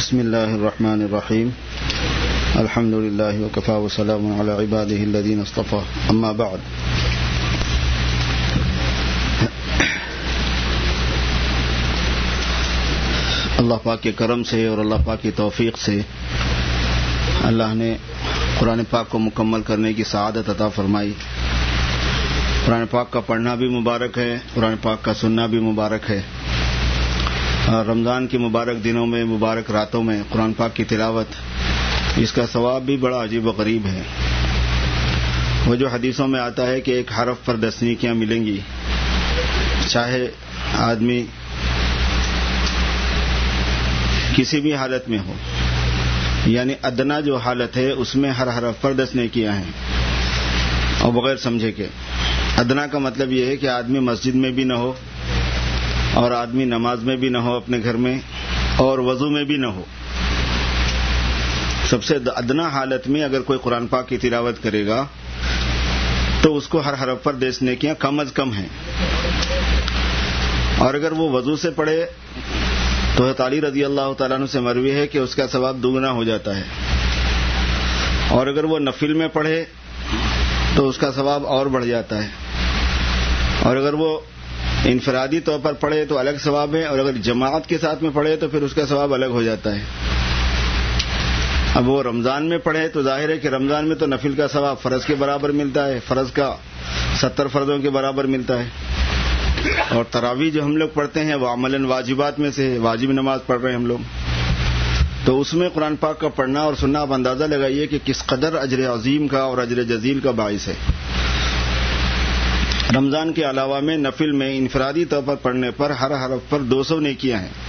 بسم اللہ الرحمن الرحیم الحمد للہ وکفی وسلام علی عبادہ الذین اصطفی اما بعد. اللہ پاک کے کرم سے اور اللہ پاک کی توفیق سے اللہ نے قرآن پاک کو مکمل کرنے کی سعادت عطا فرمائی. قرآن پاک کا پڑھنا بھی مبارک ہے, قرآن پاک کا سننا بھی مبارک ہے. رمضان کے مبارک دنوں میں, مبارک راتوں میں قرآن پاک کی تلاوت, اس کا ثواب بھی بڑا عجیب و غریب ہے. وہ جو حدیثوں میں آتا ہے کہ ایک حرف پر 10 نیکیاں ملیں گی, چاہے آدمی کسی بھی حالت میں ہو, یعنی ادنا جو حالت ہے اس میں ہر حرف پر 10 نیکیاں ہیں, اور بغیر سمجھے کے. ادنا کا مطلب یہ ہے کہ آدمی مسجد میں بھی نہ ہو, اور آدمی نماز میں بھی نہ ہو اپنے گھر میں, اور وضو میں بھی نہ ہو. سب سے ادنا حالت میں اگر کوئی قرآن پاک کی تلاوت کرے گا تو اس کو ہر حرف پر 10 نیکیاں کم از کم ہیں. اور اگر وہ وضو سے پڑھے تو حضرت علی رضی اللہ تعالیٰ عنہ سے مروی ہے کہ اس کا ثواب دوگنا ہو جاتا ہے. اور اگر وہ نفل میں پڑھے تو اس کا ثواب اور بڑھ جاتا ہے. اور اگر وہ انفرادی طور پر پڑھے تو الگ ثواب ہے, اور اگر جماعت کے ساتھ میں پڑھے تو پھر اس کا ثواب الگ ہو جاتا ہے. اب وہ رمضان میں پڑھے تو ظاہر ہے کہ رمضان میں تو نفل کا ثواب فرض کے برابر ملتا ہے, فرض کا 70 فرضوں کے برابر ملتا ہے. اور تراویح جو ہم لوگ پڑھتے ہیں وہ عملاً واجبات میں سے, واجب نماز پڑھ رہے ہیں ہم لوگ, تو اس میں قرآن پاک کا پڑھنا اور سننا آپ اندازہ لگائیے کہ کس قدر اجر عظیم کا اور اجر جزیل کا باعث ہے. رمضان کے علاوہ میں نفل میں انفرادی طور پر پڑھنے پر ہر حرف پر 200 نیکیاں ہیں.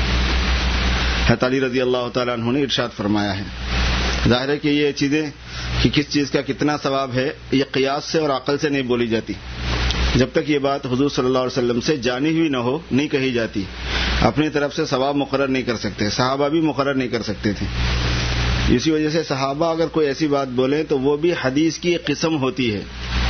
حضرت علی رضی اللہ تعالیٰ عنہ نے ارشاد فرمایا ہے. ظاہر ہے کہ یہ چیزیں کہ کس چیز کا کتنا ثواب ہے یہ قیاس سے اور عقل سے نہیں بولی جاتی. جب تک یہ بات حضور صلی اللہ علیہ وسلم سے جانی ہوئی نہ ہو نہیں کہی جاتی. اپنی طرف سے ثواب مقرر نہیں کر سکتے, صحابہ بھی مقرر نہیں کر سکتے تھے. اسی وجہ سے صحابہ اگر کوئی ایسی بات بولیں تو وہ بھی حدیث کی ایک قسم ہوتی ہے.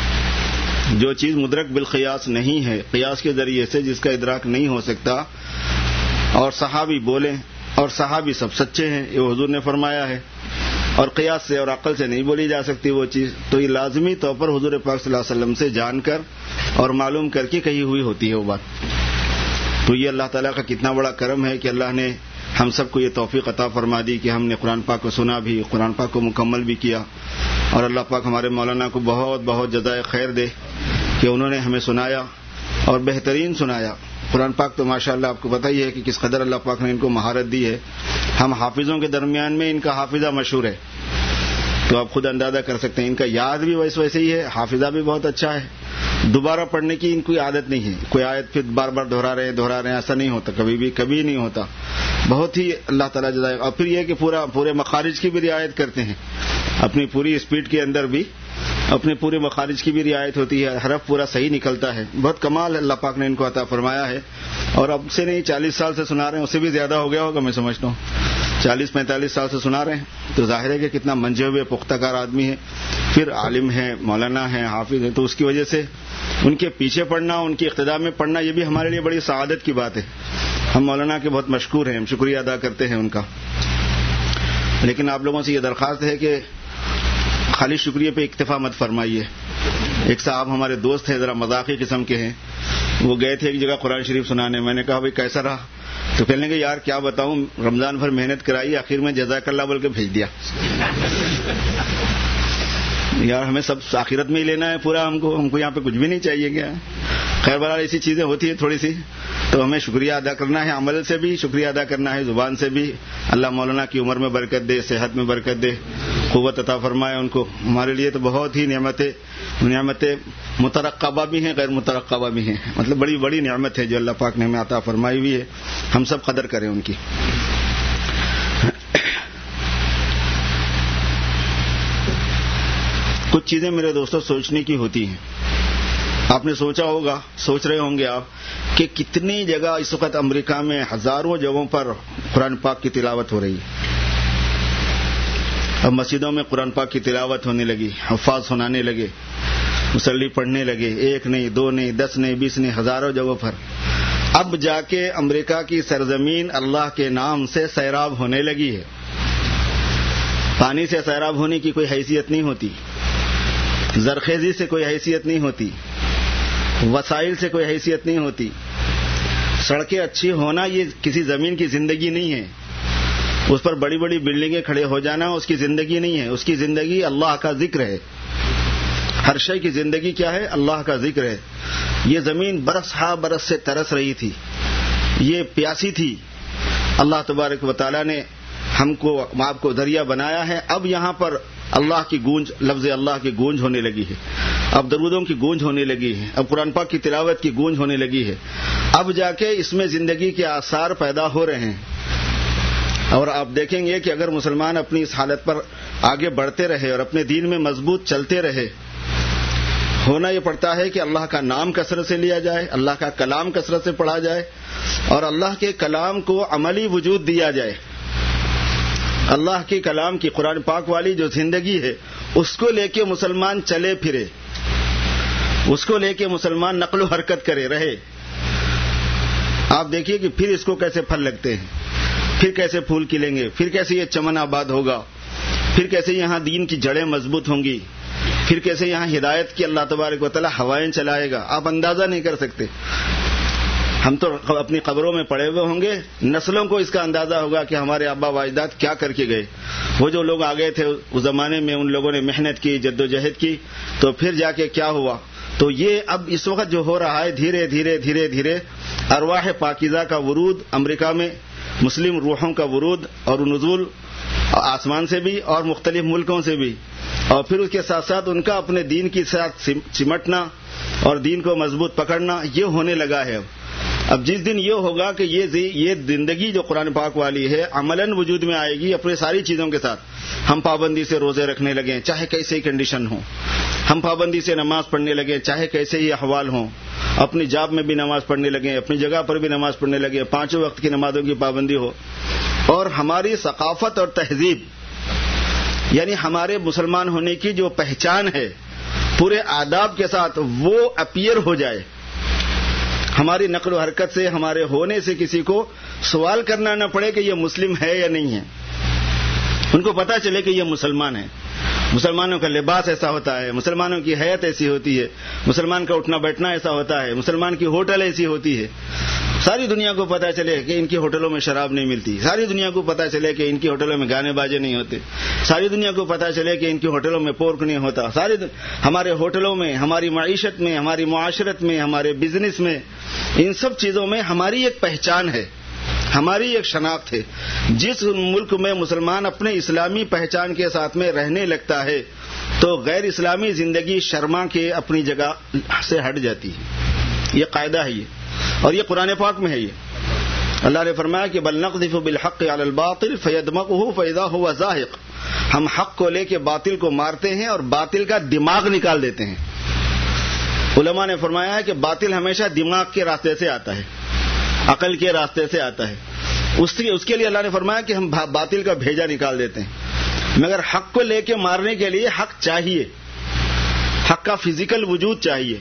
جو چیز مدرک بالقیاس نہیں ہے, قیاس کے ذریعے سے جس کا ادراک نہیں ہو سکتا, اور صحابی بولیں, اور صحابی سب سچے ہیں یہ حضور نے فرمایا ہے, اور قیاس سے اور عقل سے نہیں بولی جا سکتی وہ چیز, تو یہ لازمی طور پر حضور پاک صلی اللہ علیہ وسلم سے جان کر اور معلوم کر کے کہی ہوئی ہوتی ہے وہ بات. تو یہ اللہ تعالیٰ کا کتنا بڑا کرم ہے کہ اللہ نے ہم سب کو یہ توفیق عطا فرما دی کہ ہم نے قرآن پاک کو سنا بھی, قرآن پاک کو مکمل بھی کیا. اور اللہ پاک ہمارے مولانا کو بہت بہت جزائے خیر دے کہ انہوں نے ہمیں سنایا اور بہترین سنایا. قرآن پاک تو ماشاءاللہ آپ کو پتہ ہی ہے کہ کس قدر اللہ پاک نے ان کو مہارت دی ہے. ہم حافظوں کے درمیان میں ان کا حافظہ مشہور ہے, تو آپ خود اندازہ کر سکتے ہیں. ان کا یاد بھی ویسے ہی ہے, حافظہ بھی بہت اچھا ہے. دوبارہ پڑھنے کی ان کی عادت نہیں ہے. کوئی آیت پھر بار بار دہرا رہے ہیں, ایسا نہیں ہوتا, کبھی نہیں ہوتا. بہت ہی اللہ تعالیٰ جزائے. اور پھر یہ کہ پورے مخارج کی بھی رعایت کرتے ہیں, اپنی پوری اسپیڈ کے اندر بھی اپنے پورے مخارج کی بھی رعایت ہوتی ہے, حرف پورا صحیح نکلتا ہے. بہت کمال اللہ پاک نے ان کو عطا فرمایا ہے. اور اب سے نہیں 40 سال سے سنا رہے ہیں, اس سے بھی زیادہ ہو گیا ہوگا میں سمجھتا ہوں, 40-45 سال سے سنا رہے ہیں. تو ظاہر ہے کہ کتنا منجے ہوئے پختہ کار آدمی ہے. پھر عالم ہے, مولانا ہے, حافظ ہے, تو اس کی وجہ سے ان کے پیچھے پڑھنا, ان کی اقتداء میں پڑھنا, یہ بھی ہمارے لیے بڑی سعادت کی بات ہے. ہم مولانا کے بہت مشکور ہیں, ہم شکریہ ادا کرتے ہیں ان کا. لیکن آپ لوگوں سے یہ درخواست ہے کہ خالی شکریہ پہ اکتفا مت فرمائیے. ایک صاحب ہمارے دوست ہیں, ذرا مذاقی قسم کے ہیں, وہ گئے تھے ایک جگہ قرآن شریف سنانے. میں نے کہا بھائی کیسا رہا؟ تو کہنے کہ یار کیا بتاؤں, رمضان بھر محنت کرائی, آخر میں جزاک اللہ بول کے بھیج دیا. یار ہمیں سب آخرت میں ہی لینا ہے پورا, ہم کو یہاں پہ کچھ بھی نہیں چاہیے کیا؟ خیر بہرحال ایسی چیزیں ہوتی ہیں تھوڑی سی, تو ہمیں شکریہ ادا کرنا ہے, عمل سے بھی شکریہ ادا کرنا ہے, زبان سے بھی. اللہ مولانا کی عمر میں برکت دے, صحت میں برکت دے, قوت عطا فرمائے ان کو. ہمارے لیے تو بہت ہی نعمتیں مترقبہ بھی ہیں, غیر مترقبہ بھی ہیں. مطلب بڑی بڑی نعمت ہے جو اللہ پاک نے ہمیں عطا فرمائی ہوئی ہے. ہم سب قدر کریں ان کی. کچھ چیزیں میرے دوستوں سوچنے کی ہوتی ہیں. آپ نے سوچ رہے ہوں گے آپ کہ کتنی جگہ اس وقت امریکہ میں ہزاروں جگہوں پر قرآن پاک کی تلاوت ہو رہی ہے. اب مسجدوں میں قرآن پاک کی تلاوت ہونے لگی, حفاظ سنانے لگے, مصلی پڑھنے لگے, 1 نہیں 2 نہیں 10 نہیں 20 نہیں, ہزاروں جگہوں پر. اب جا کے امریکہ کی سرزمین اللہ کے نام سے سیراب ہونے لگی ہے. پانی سے سیراب ہونے کی کوئی حیثیت نہیں ہوتی, زرخیزی سے کوئی حیثیت نہیں ہوتی, وسائل سے کوئی حیثیت نہیں ہوتی. سڑکیں اچھی ہونا یہ کسی زمین کی زندگی نہیں ہے. اس پر بڑی بڑی بلڈنگیں کھڑے ہو جانا اس کی زندگی نہیں ہے. اس کی زندگی اللہ کا ذکر ہے. ہر شے کی زندگی کیا ہے؟ اللہ کا ذکر ہے. یہ زمین برس ہا برس سے ترس رہی تھی, یہ پیاسی تھی. اللہ تبارک و تعالیٰ نے ہم کو آپ کو دریا بنایا ہے. اب یہاں پر اللہ کی گونج, لفظ اللہ کی گونج ہونے لگی ہے. اب درودوں کی گونج ہونے لگی ہے. اب قرآن پاک کی تلاوت کی گونج ہونے لگی ہے. اب جا کے اس میں زندگی کے آثار پیدا ہو رہے ہیں. اور آپ دیکھیں گے کہ اگر مسلمان اپنی اس حالت پر آگے بڑھتے رہے اور اپنے دین میں مضبوط چلتے رہے, ہونا یہ پڑتا ہے کہ اللہ کا نام کثرت سے لیا جائے, اللہ کا کلام کثرت سے پڑھا جائے, اور اللہ کے کلام کو عملی وجود دیا جائے. اللہ کے کلام کی, قرآن پاک والی جو زندگی ہے اس کو لے کے مسلمان چلے پھرے, اس کو لے کے مسلمان نقل و حرکت کرے رہے. آپ دیکھیے کہ پھر اس کو کیسے پھل لگتے ہیں, پھر کیسے پھول کھلیں گے, پھر کیسے یہ چمن آباد ہوگا, پھر کیسے یہاں دین کی جڑیں مضبوط ہوں گی, پھر کیسے یہاں ہدایت کی اللہ تبارک و تعالی ہوائیں چلائے گا. آپ اندازہ نہیں کر سکتے. ہم تو اپنی قبروں میں پڑے ہوئے ہوں گے, نسلوں کو اس کا اندازہ ہوگا کہ ہمارے ابا و اجداد کیا کر کے گئے. وہ جو لوگ آ گئے تھے اس زمانے میں, ان لوگوں نے محنت کی, جد و جہد کی, تو پھر جا کے کیا ہوا. تو یہ اب اس وقت جو ہو رہا ہے, دھیرے دھیرے دھیرے دھیرے ارواح پاکیزہ کا ورود امریکہ میں, مسلم روحوں کا ورود اور نزول آسمان سے بھی اور مختلف ملکوں سے بھی, اور پھر اس کے ساتھ ساتھ ان کا اپنے دین کے ساتھ چمٹنا اور دین کو مضبوط پکڑنا, یہ ہونے لگا ہے. اب جس دن یہ ہوگا کہ یہ زندگی جو قرآن پاک والی ہے عملاً وجود میں آئے گی اپنے ساری چیزوں کے ساتھ. ہم پابندی سے روزے رکھنے لگیں چاہے کیسے ہی کنڈیشن ہو, ہم پابندی سے نماز پڑھنے لگیں چاہے کیسے ہی احوال ہوں, اپنی جاب میں بھی نماز پڑھنے لگیں, اپنی جگہ پر بھی نماز پڑھنے لگیں, 5 وقت کی نمازوں کی پابندی ہو, اور ہماری ثقافت اور تہذیب یعنی ہمارے مسلمان ہونے کی جو پہچان ہے پورے آداب کے ساتھ وہ اپیئر ہو جائے. ہماری نقل و حرکت سے, ہمارے ہونے سے کسی کو سوال کرنا نہ پڑے کہ یہ مسلم ہے یا نہیں ہے. ان کو پتا چلے کہ یہ مسلمان ہے. مسلمانوں کا لباس ایسا ہوتا ہے, مسلمانوں کی حیت ایسی ہوتی ہے, مسلمان کا اٹھنا بیٹھنا ایسا ہوتا ہے, مسلمان کی ہوٹل ایسی ہوتی ہے. ساری دنیا کو پتا چلے کہ ان کی ہوٹلوں میں شراب نہیں ملتی, ساری دنیا کو پتا چلے کہ ان کی ہوٹلوں میں گانے باجے نہیں ہوتے, ساری دنیا کو پتا چلے کہ ان کی ہوٹلوں میں پورک نہیں ہوتا. ہمارے ہوٹلوں میں, ہماری معیشت میں, ہماری معاشرت میں, ہمارے بزنس میں, ان سب چیزوں میں ہماری ایک پہچان ہے, ہماری ایک شناخت ہے. جس ملک میں مسلمان اپنے اسلامی پہچان کے ساتھ میں رہنے لگتا ہے تو غیر اسلامی زندگی شرما کے اپنی جگہ سے ہٹ جاتی ہے. یہ قاعدہ ہے یہ, اور یہ قرآن پاک میں ہے. یہ اللہ نے فرمایا کہ بل نقذف بالحق علی الباطل فیدمغه فاذا هو زاهق, ہم حق کو لے کے باطل کو مارتے ہیں اور باطل کا دماغ نکال دیتے ہیں. علماء نے فرمایا ہے کہ باطل ہمیشہ دماغ کے راستے سے آتا ہے, عقل کے راستے سے آتا ہے. اس کے لیے اللہ نے فرمایا کہ ہم باطل کا بھیجا نکال دیتے ہیں. مگر حق کو لے کے مارنے کے لیے حق چاہیے, حق کا فزیکل وجود چاہیے,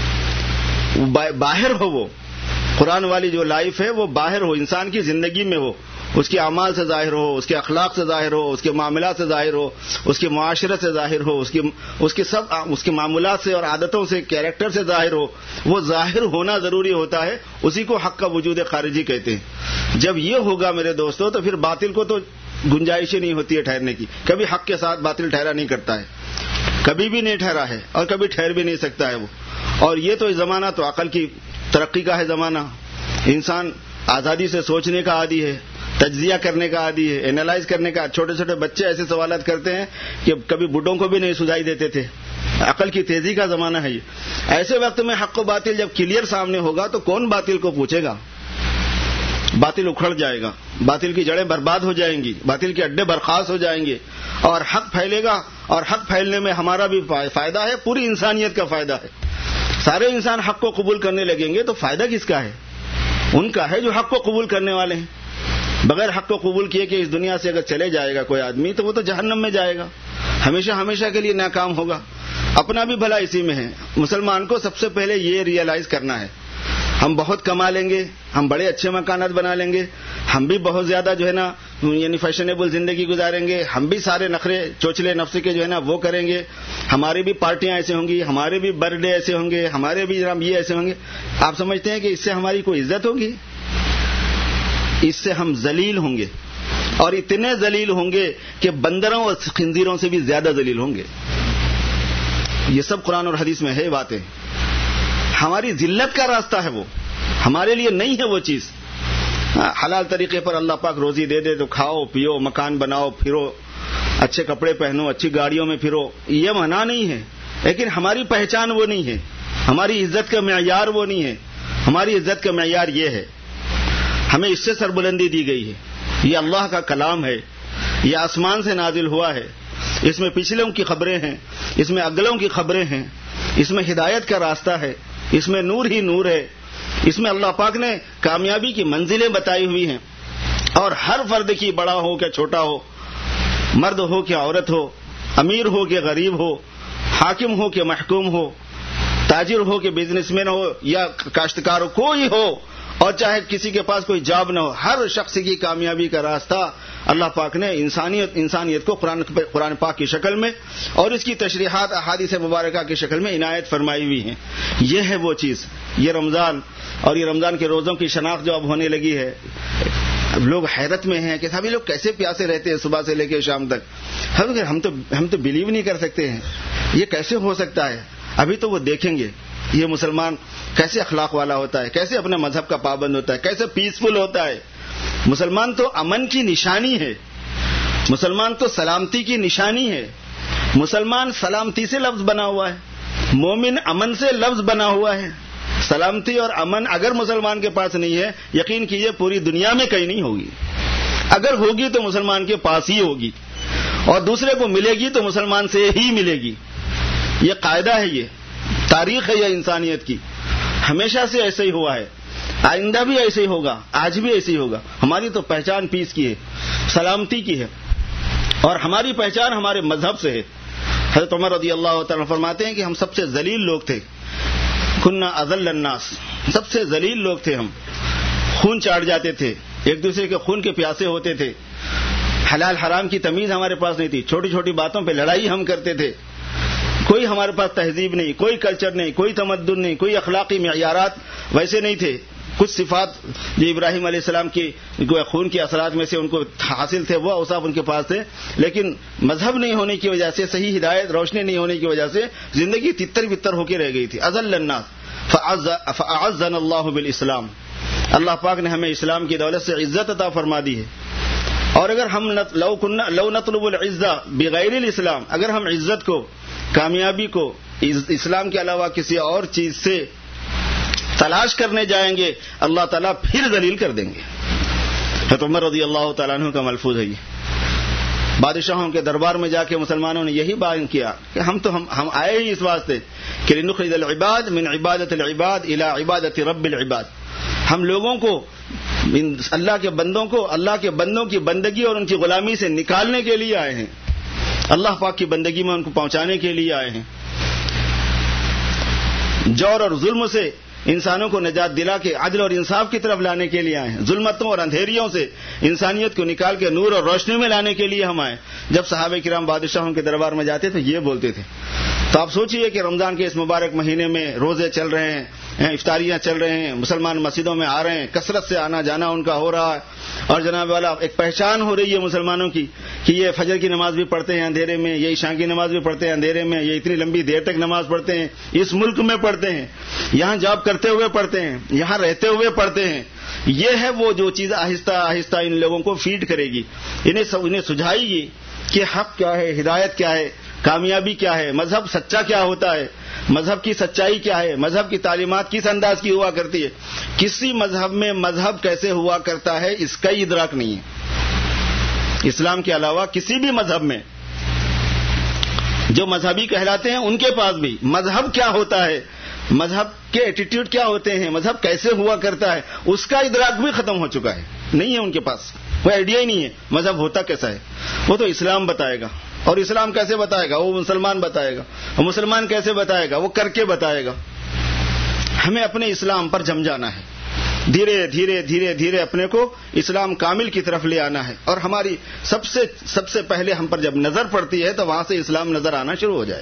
باہر ہو. وہ قرآن والی جو لائف ہے وہ باہر ہو, انسان کی زندگی میں ہو, اس کے اعمال سے ظاہر ہو, اس کے اخلاق سے ظاہر ہو, اس کے معاملات سے ظاہر ہو, اس کی معاشرت سے ظاہر ہو, اس کے معمولات سے اور عادتوں سے, کیریکٹر سے ظاہر ہو. وہ ظاہر ہونا ضروری ہوتا ہے, اسی کو حق کا وجود خارجی کہتے ہیں. جب یہ ہوگا میرے دوستو تو پھر باطل کو تو گنجائش ہی نہیں ہوتی ہے ٹھہرنے کی. کبھی حق کے ساتھ باطل ٹھہرا نہیں کرتا ہے, کبھی بھی نہیں ٹھہرا ہے اور کبھی ٹھہر بھی نہیں سکتا ہے وہ. اور یہ تو زمانہ تو عقل کی ترقی کا ہے زمانہ. انسان آزادی سے سوچنے کا عادی ہے, تجزیہ کرنے کا عادی ہے, اینالائز کرنے کا. چھوٹے چھوٹے بچے ایسے سوالات کرتے ہیں کہ کبھی بڈھوں کو بھی نہیں سجائی دیتے تھے. عقل کی تیزی کا زمانہ ہے یہ. ایسے وقت میں حق و باطل جب کلیئر سامنے ہوگا تو کون باطل کو پوچھے گا؟ باطل اکھڑ جائے گا, باطل کی جڑیں برباد ہو جائیں گی, باطل کے اڈے برخاست ہو جائیں گے, اور حق پھیلے گا. اور حق پھیلنے میں ہمارا بھی فائدہ ہے, پوری انسانیت کا فائدہ ہے. سارے انسان حق کو قبول کرنے لگیں گے تو فائدہ کس کا ہے؟ ان کا ہے جو حق کو قبول کرنے والے ہیں. بغیر حق کو قبول کیے کہ اس دنیا سے اگر چلے جائے گا کوئی آدمی تو وہ تو جہنم میں جائے گا, ہمیشہ ہمیشہ کے لیے ناکام ہوگا. اپنا بھی بھلا اسی میں ہے. مسلمان کو سب سے پہلے یہ ریئلائز کرنا ہے ہم بہت کما لیں گے, ہم بڑے اچھے مکانات بنا لیں گے, ہم بھی بہت زیادہ جو ہے نا یعنی فیشنیبل زندگی گزاریں گے, ہم بھی سارے نخرے چوچلے نفس کے جو ہے نا وہ کریں گے, ہماری بھی پارٹیاں ایسے ہوں گی, ہمارے بھی برتھ ڈے ایسے ہوں گے, ہمارے بھی جناب یہ ایسے ہوں گے. آپ سمجھتے ہیں کہ اس سے ہماری کوئی عزت ہوگی؟ اس سے ہم ذلیل ہوں گے, اور اتنے ذلیل ہوں گے کہ بندروں اور خنزیروں سے بھی زیادہ ذلیل ہوں گے. یہ سب قرآن اور حدیث میں ہے باتیں. ہماری ذلت کا راستہ ہے وہ, ہمارے لیے نہیں ہے وہ چیز. حلال طریقے پر اللہ پاک روزی دے دے تو کھاؤ پیو, مکان بناؤ, پھرو, اچھے کپڑے پہنو, اچھی گاڑیوں میں پھرو, یہ منع نہیں ہے, لیکن ہماری پہچان وہ نہیں ہے, ہماری عزت کا معیار وہ نہیں ہے. ہماری عزت کا معیار یہ ہے, ہمیں اس سے سربلندی دی گئی ہے. یہ اللہ کا کلام ہے, یہ آسمان سے نازل ہوا ہے, اس میں پچھلوں کی خبریں ہیں, اس میں اگلوں کی خبریں ہیں, اس میں ہدایت کا راستہ ہے, اس میں نور ہی نور ہے, اس میں اللہ پاک نے کامیابی کی منزلیں بتائی ہوئی ہیں. اور ہر فرد کی, بڑا ہو کہ چھوٹا ہو, مرد ہو کہ عورت ہو, امیر ہو کہ غریب ہو, حاکم ہو کہ محکوم ہو, تاجر ہو کہ بزنس مین ہو یا کاشتکار ہو, کوئی ہو, اور چاہے کسی کے پاس کوئی جاب نہ ہو, ہر شخص کی کامیابی کا راستہ اللہ پاک نے انسانیت کو قرآن پاک کی شکل میں اور اس کی تشریحات احادیث مبارکہ کی شکل میں عنایت فرمائی ہوئی ہیں. یہ ہے وہ چیز. یہ رمضان اور یہ رمضان کے روزوں کی شناخت جو اب ہونے لگی ہے, لوگ حیرت میں ہیں کہ صاحب یہ لوگ کیسے پیاسے رہتے ہیں صبح سے لے کے شام تک. ہم تو بلیو نہیں کر سکتے ہیں, یہ کیسے ہو سکتا ہے. ابھی تو وہ دیکھیں گے یہ مسلمان کیسے اخلاق والا ہوتا ہے, کیسے اپنے مذہب کا پابند ہوتا ہے, کیسے پیسفل ہوتا ہے. مسلمان تو امن کی نشانی ہے, مسلمان تو سلامتی کی نشانی ہے. مسلمان سلامتی سے لفظ بنا ہوا ہے, مومن امن سے لفظ بنا ہوا ہے. سلامتی اور امن اگر مسلمان کے پاس نہیں ہے, یقین کیجئے پوری دنیا میں کہیں نہیں ہوگی. اگر ہوگی تو مسلمان کے پاس ہی ہوگی, اور دوسرے کو ملے گی تو مسلمان سے ہی ملے گی. یہ قاعدہ ہے, یہ تاریخ ہے یہ انسانیت کی, ہمیشہ سے ایسے ہی ہوا ہے, آئندہ بھی ایسے ہی ہوگا, آج بھی ایسے ہی ہوگا. ہماری تو پہچان پیس کی ہے, سلامتی کی ہے, اور ہماری پہچان ہمارے مذہب سے ہے. حضرت عمر رضی اللہ تعالیٰ فرماتے ہیں کہ ہم سب سے ذلیل لوگ تھے, کنا اذل الناس, سب سے ذلیل لوگ تھے ہم. خون چاٹ جاتے تھے, ایک دوسرے کے خون کے پیاسے ہوتے تھے, حلال حرام کی تمیز ہمارے پاس نہیں تھی, چھوٹی چھوٹی باتوں پہ لڑائی ہم کرتے تھے. کوئی ہمارے پاس تہذیب نہیں, کوئی کلچر نہیں, کوئی تمدن نہیں, کوئی اخلاقی معیارات ویسے نہیں تھے. کچھ صفات جو ابراہیم علیہ السلام کی خون کے اثرات میں سے ان کو حاصل تھے وہ اوصاف ان کے پاس تھے, لیکن مذہب نہیں ہونے کی وجہ سے, صحیح ہدایت روشنی نہیں ہونے کی وجہ سے زندگی تتر بتر ہو کے رہ گئی تھی. اذل الناس فاعزنا اللہ بالاسلام, اللہ پاک نے ہمیں اسلام کی دولت سے عزت عطا فرما دی ہے. اور اگر ہم لو نطلب العزہ بغیر الاسلام, اگر ہم عزت کو, کامیابی کو اسلام کے علاوہ کسی اور چیز سے تلاش کرنے جائیں گے, اللہ تعالیٰ پھر ذلیل کر دیں گے. حضرت عمر رضی اللہ تعالیٰ عنہ کا ملفوظ ہے یہ. بادشاہوں کے دربار میں جا کے مسلمانوں نے یہی بیان کیا کہ ہم آئے ہی اس واسطے کہ لنخرج العباد من عبادت العباد الى عبادت رب العباد, ہم لوگوں کو, اللہ کے بندوں کی بندگی اور ان کی غلامی سے نکالنے کے لیے آئے ہیں, اللہ پاک کی بندگی میں ان کو پہنچانے کے لیے آئے ہیں. جور اور ظلم سے انسانوں کو نجات دلا کے عدل اور انصاف کی طرف لانے کے لیے آئے ہیں. ظلمتوں اور اندھیریوں سے انسانیت کو نکال کے نور اور روشنی میں لانے کے لیے ہم آئے. جب صحابہ کرام بادشاہوں کے دربار میں جاتے تھے یہ بولتے تھے. تو آپ سوچئے کہ رمضان کے اس مبارک مہینے میں روزے چل رہے ہیں, افطاریاں چل رہے ہیں, مسلمان مسجدوں میں آ رہے ہیں, کثرت سے آنا جانا ان کا ہو رہا ہے, اور جناب والا ایک پہچان ہو رہی ہے مسلمانوں کی کہ یہ فجر کی نماز بھی پڑھتے ہیں اندھیرے میں, یہ عشاء کی نماز بھی پڑھتے ہیں اندھیرے میں, یہ اتنی لمبی دیر تک نماز پڑھتے ہیں, اس ملک میں پڑھتے ہیں, یہاں جاب کرتے ہوئے پڑھتے ہیں, یہاں رہتے ہوئے پڑھتے ہیں. یہ ہے وہ جو چیز آہستہ آہستہ ان لوگوں کو فیڈ کرے گی, انہیں سجھائے گی کہ حق کیا ہے, ہدایت کیا ہے, کامیابی کیا ہے, مذہب سچا کیا ہوتا ہے, مذہب کی سچائی کیا ہے, مذہب کی تعلیمات کس انداز کی ہوا کرتی ہے. کسی مذہب میں مذہب کیسے ہوا کرتا ہے اس کا ادراک نہیں ہے. اسلام کے علاوہ کسی بھی مذہب میں جو مذہبی کہلاتے ہیں ان کے پاس بھی مذہب کیا ہوتا ہے, مذہب کے ایٹیٹیوڈ کیا ہوتے ہیں, مذہب کیسے ہوا کرتا ہے, اس کا ادراک بھی ختم ہو چکا ہے. نہیں ہے ان کے پاس, کوئی آئیڈیا ہی نہیں ہے مذہب ہوتا کیسا ہے. وہ تو اسلام بتائے گا, اور اسلام کیسے بتائے گا, وہ مسلمان بتائے گا, اور مسلمان کیسے بتائے گا, وہ کر کے بتائے گا. ہمیں اپنے اسلام پر جم جانا ہے، دھیرے دھیرے دھیرے دھیرے اپنے کو اسلام کامل کی طرف لے آنا ہے، اور ہماری سب سے پہلے ہم پر جب نظر پڑتی ہے تو وہاں سے اسلام نظر آنا شروع ہو جائے۔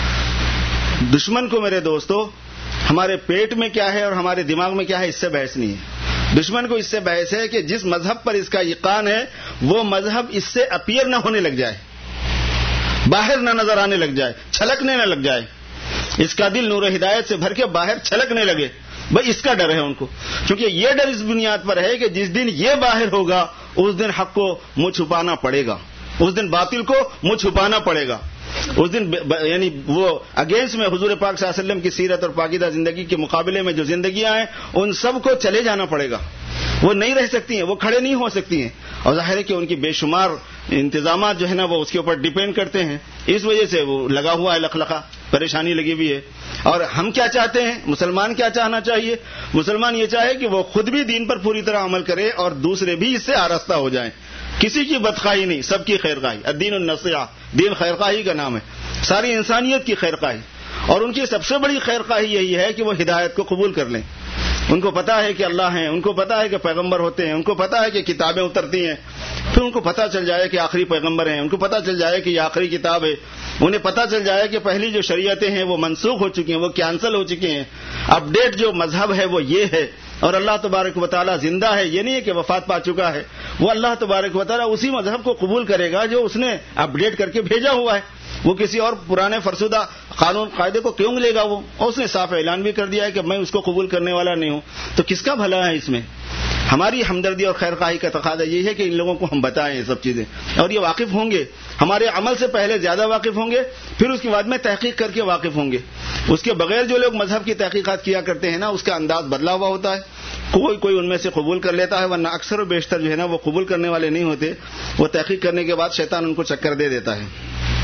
دشمن کو میرے دوستو ہمارے پیٹ میں کیا ہے اور ہمارے دماغ میں کیا ہے اس سے بحث نہیں ہے، دشمن کو اس سے بحث ہے کہ جس مذہب پر اس کا یقین ہے وہ مذہب اس سے اپیئر نہ ہونے لگ جائے، باہر نہ نظر آنے لگ جائے، چھلکنے نہ لگ جائے، اس کا دل نور ہدایت سے بھر کے باہر چھلکنے لگے، بھائی اس کا ڈر ہے ان کو، کیونکہ یہ ڈر اس بنیاد پر ہے کہ جس دن یہ باہر ہوگا اس دن حق کو منہ چھپانا پڑے گا، اس دن باطل کو منہ چھپانا پڑے گا، اس دن یعنی وہ اگینسٹ میں حضور پاک صلی اللہ علیہ وسلم کی سیرت اور پاکیزہ زندگی کے مقابلے میں جو زندگیاں ہیں ان سب کو چلے جانا پڑے گا، وہ نہیں رہ سکتی ہیں، وہ کھڑے نہیں ہو سکتی ہیں، اور ظاہر ہے کہ ان کی بے شمار انتظامات جو ہے نا وہ اس کے اوپر ڈیپینڈ کرتے ہیں، اس وجہ سے وہ لگا ہوا ہے لخلخا، پریشانی لگی ہوئی ہے۔ اور ہم کیا چاہتے ہیں، مسلمان کیا چاہنا چاہیے؟ مسلمان یہ چاہے کہ وہ خود بھی دین پر پوری طرح عمل کرے اور دوسرے بھی اس سے آراستہ ہو جائیں، کسی کی بدخواہی نہیں، سب کی خیرخواہی، الدین النصیحہ، دین خیرخواہی کا نام ہے، ساری انسانیت کی خیرخواہی، اور ان کی سب سے بڑی خیرخواہی یہی ہے کہ وہ ہدایت کو قبول کر لیں۔ ان کو پتا ہے کہ اللہ ہیں، ان کو پتا ہے کہ پیغمبر ہوتے ہیں، ان کو پتا ہے کہ کتابیں اترتی ہیں، پھر ان کو پتا چل جائے کہ آخری پیغمبر ہیں، ان کو پتا چل جائے کہ یہ آخری کتاب ہے، انہیں پتا چل جائے کہ پہلی جو شریعتیں ہیں وہ منسوخ ہو چکی ہیں، وہ کینسل ہو چکی ہیں، اپ ڈیٹ جو مذہب ہے وہ یہ ہے، اور اللہ تبارک و تعالیٰ زندہ ہے، یہ نہیں ہے کہ وفات پا چکا ہے، وہ اللہ تبارک و تعالیٰ اسی مذہب کو قبول کرے گا جو اس نے اپ ڈیٹ کر کے بھیجا ہوا ہے، وہ کسی اور پرانے فرسودہ قانون قاعدے کو کیوں لے گا وہ، اور اس نے صاف اعلان بھی کر دیا ہے کہ میں اس کو قبول کرنے والا نہیں ہوں، تو کس کا بھلا ہے اس میں؟ ہماری ہمدردی اور خیرخواہی کا تقاضا یہ ہے کہ ان لوگوں کو ہم بتائیں یہ سب چیزیں، اور یہ واقف ہوں گے، ہمارے عمل سے پہلے زیادہ واقف ہوں گے، پھر اس کے بعد میں تحقیق کر کے واقف ہوں گے۔ اس کے بغیر جو لوگ مذہب کی تحقیقات کیا کرتے ہیں نا اس کا انداز بدلا ہوا ہوتا ہے، کوئی ان میں سے قبول کر لیتا ہے، ورنہ اکثر و بیشتر جو ہے نا وہ قبول کرنے والے نہیں ہوتے، وہ تحقیق کرنے کے بعد شیطان ان کو چکر دے دیتا ہے۔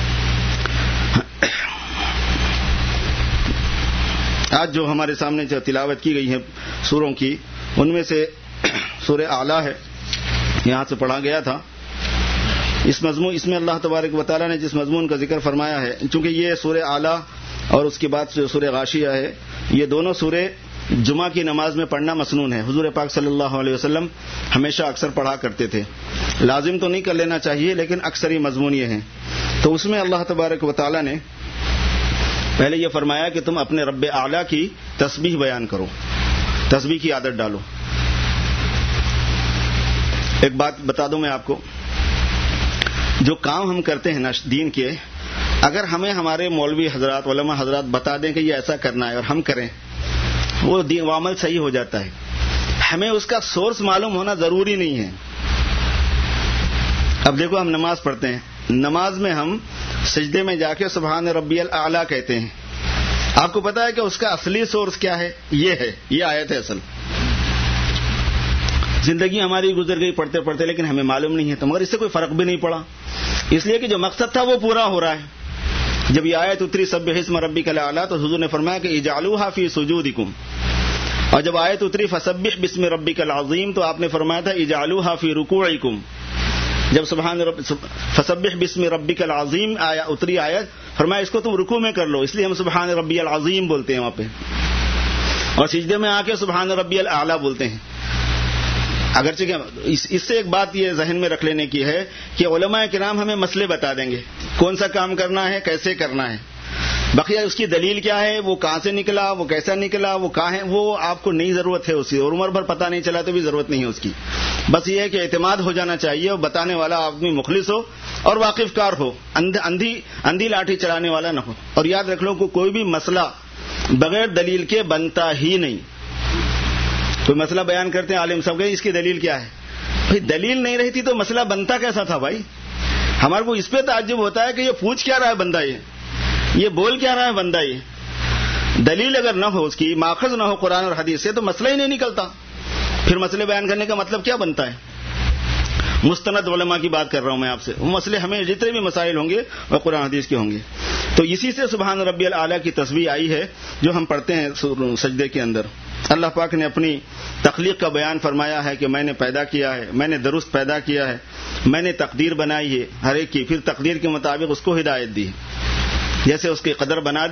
آج جو ہمارے سامنے جو تلاوت کی گئی ہے سوروں کی، ان میں سے سورہ اعلیٰ ہے، یہاں سے پڑھا گیا تھا، اس میں اللہ تبارک و تعالیٰ نے جس مضمون کا ذکر فرمایا ہے، چونکہ یہ سورہ اعلیٰ اور اس کے بعد جو سورہ غاشیہ ہے یہ دونوں سورے جمعہ کی نماز میں پڑھنا مسنون ہے، حضور پاک صلی اللہ علیہ وسلم ہمیشہ اکثر پڑھا کرتے تھے، لازم تو نہیں کر لینا چاہیے لیکن اکثر ہی مضمون یہ ہیں۔ تو اس میں اللہ تبارک و تعالیٰ نے پہلے یہ فرمایا کہ تم اپنے رب اعلیٰ کی تسبیح بیان کرو، تسبیح کی عادت ڈالو۔ ایک بات بتا دوں میں آپ کو، جو کام ہم کرتے ہیں نا دین کے، اگر ہمیں ہمارے مولوی حضرات علماء حضرات بتا دیں کہ یہ ایسا کرنا ہے اور ہم کریں، وہ عمل صحیح ہو جاتا ہے، ہمیں اس کا سورس معلوم ہونا ضروری نہیں ہے۔ اب دیکھو ہم نماز پڑھتے ہیں، نماز میں ہم سجدے میں جا کے سبحان ربی الاعلیٰ کہتے ہیں، آپ کو پتا ہے کہ اس کا اصلی سورس کیا ہے؟ یہ ہے، یہ آیت ہے اصل۔ زندگی ہماری گزر گئی پڑھتے پڑھتے لیکن ہمیں معلوم نہیں ہے، تو مگر اس سے کوئی فرق بھی نہیں پڑا، اس لیے کہ جو مقصد تھا وہ پورا ہو رہا ہے۔ جب یہ آیت اتری سبح اسم ربک الاعلیٰ تو حضور نے فرمایا کہ اجعلوها فی سجودکم، اور جب آیت اتری فسبح باسم ربک العظیم تو آپ نے فرمایا تھا اجعلوها فی رکوعکم۔ جب فسبح باسم ربک العظیم اتری آیت، فرمایا اس کو تم رکوع میں کر لو، اس لیے ہم سبحان ربی العظیم بولتے ہیں وہاں پہ، اور سجدے میں آ کے سبحان ربی الاعلیٰ بولتے ہیں۔ اگرچہ اس سے ایک بات یہ ذہن میں رکھ لینے کی ہے کہ علماء کرام ہمیں مسئلے بتا دیں گے، کون سا کام کرنا ہے، کیسے کرنا ہے، بقیہ اس کی دلیل کیا ہے، وہ کہاں سے نکلا، وہ کیسا نکلا، وہ کہاں ہے، وہ آپ کو نہیں ضرورت ہے اس کی، اور عمر بھر پتہ نہیں چلا تو بھی ضرورت نہیں ہے اس کی، بس یہ ہے کہ اعتماد ہو جانا چاہیے اور بتانے والا آدمی مخلص ہو اور واقف کار ہو، اندھی لاٹھی چلانے والا نہ ہو۔ اور یاد رکھ لو کہ کوئی بھی مسئلہ بغیر دلیل کے بنتا ہی نہیں۔ کوئی مسئلہ بیان کرتے ہیں عالم صاحب کہ اس کی دلیل کیا ہے، بھائی دلیل نہیں رہتی تو مسئلہ بنتا کیسا تھا بھائی؟ ہمارے کو اس پہ تعجب ہوتا ہے کہ یہ پوچھ کیا رہا ہے بندہ، یہ بول کیا رہا ہے بندہ، یہ دلیل اگر نہ ہو، اس کی ماخذ نہ ہو قرآن اور حدیث سے تو مسئلہ ہی نہیں نکلتا، پھر مسئلے بیان کرنے کا مطلب کیا بنتا ہے؟ مستند علماء کی بات کر رہا ہوں میں آپ سے، وہ مسئلے ہمیں جتنے بھی مسائل ہوں گے وہ قرآن حدیث کے ہوں گے۔ تو اسی سے سبحان ربی الاعلیٰ کی تسبیح آئی ہے جو ہم پڑھتے ہیں سجدے کے اندر۔ اللہ پاک نے اپنی تخلیق کا بیان فرمایا ہے کہ میں نے پیدا کیا ہے، میں نے درست پیدا کیا ہے، میں نے تقدیر بنائی ہے ہر ایک کی، پھر تقدیر کے مطابق اس کو ہدایت دی، جیسے اس کی قدر بنا دی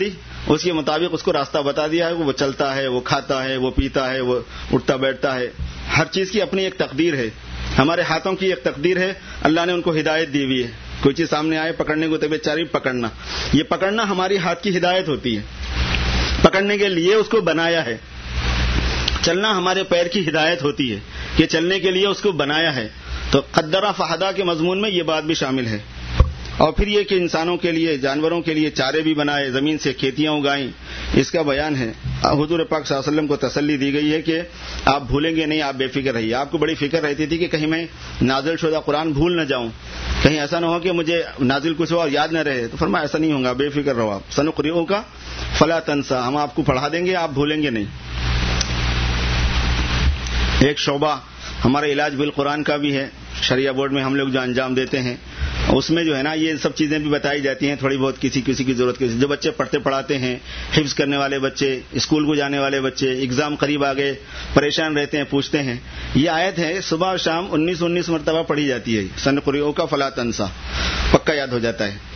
اس کے مطابق اس کو راستہ بتا دیا ہے. وہ چلتا ہے, وہ کھاتا ہے, وہ پیتا ہے, وہ اٹھتا بیٹھتا ہے. ہر چیز کی اپنی ایک تقدیر ہے. ہمارے ہاتھوں کی ایک تقدیر ہے, اللہ نے ان کو ہدایت دی ہوئی ہے. کوئی چیز سامنے آئے پکڑنے کو طبیعت چاری پکڑنا, یہ پکڑنا ہماری ہاتھ کی ہدایت ہوتی ہے. پکڑنے کے لیے اس کو بنایا ہے. چلنا ہمارے پیر کی ہدایت ہوتی ہے کہ چلنے کے لیے اس کو بنایا ہے. تو قدرہ فہدا کے مضمون میں یہ بات بھی شامل ہے. اور پھر یہ کہ انسانوں کے لیے, جانوروں کے لیے چارے بھی بنائے, زمین سے کھیتیاں اگائیں, اس کا بیان ہے. حضور پاک صلی اللہ علیہ وسلم کو تسلی دی گئی ہے کہ آپ بھولیں گے نہیں, آپ بے فکر رہیے. آپ کو بڑی فکر رہتی تھی کہ کہیں میں نازل شدہ قرآن بھول نہ جاؤں, کہیں ایسا نہ ہو کہ مجھے نازل کچھ ہو اور یاد نہ رہے. تو فرمایا ایسا نہیں ہوگا, بے فکر رہو آپ. سنقرئک فلا تنسى, ہم آپ کو پڑھا دیں گے, آپ بھولیں گے نہیں. ایک شعبہ ہمارا علاج بالقرآن کا بھی ہے. شریعہ بورڈ میں ہم لوگ جو انجام دیتے ہیں اس میں جو ہے نا یہ سب چیزیں بھی بتائی جاتی ہیں تھوڑی بہت, کسی کی ضرورت کی. جو بچے پڑھتے پڑھاتے ہیں, حفظ کرنے والے بچے, اسکول کو جانے والے بچے, ایگزام قریب آ گئے, پریشان رہتے ہیں, پوچھتے ہیں. یہ آیت ہے صبح اور شام 19 مرتبہ پڑھی جاتی ہے. سنقرئک فلا تنسى, پکا یاد ہو جاتا ہے.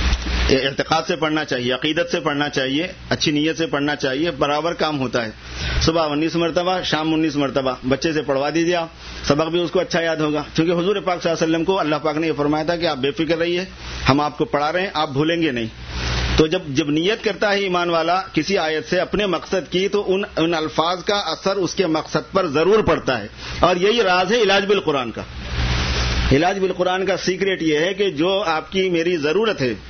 اعتقاد سے پڑھنا چاہیے, عقیدت سے پڑھنا چاہیے, اچھی نیت سے پڑھنا چاہیے, برابر کام ہوتا ہے. صبح 19 مرتبہ, شام 19 مرتبہ بچے سے پڑھوا دیجیے آپ, سبق بھی اس کو اچھا یاد ہوگا. کیونکہ حضور پاک صلی اللہ علیہ وسلم کو اللہ پاک نے یہ فرمایا تھا کہ آپ بے فکر رہیے, ہم آپ کو پڑھا رہے ہیں, آپ بھولیں گے نہیں. تو جب نیت کرتا ہے ایمان والا کسی آیت سے اپنے مقصد کی, تو ان الفاظ کا اثر اس کے مقصد پر ضرور پڑتا ہے. اور یہی راز ہے علاج بالقرآن کا. علاج بالقرآن کا سیکریٹ یہ ہے کہ جو آپ کی میری ضرورت ہے,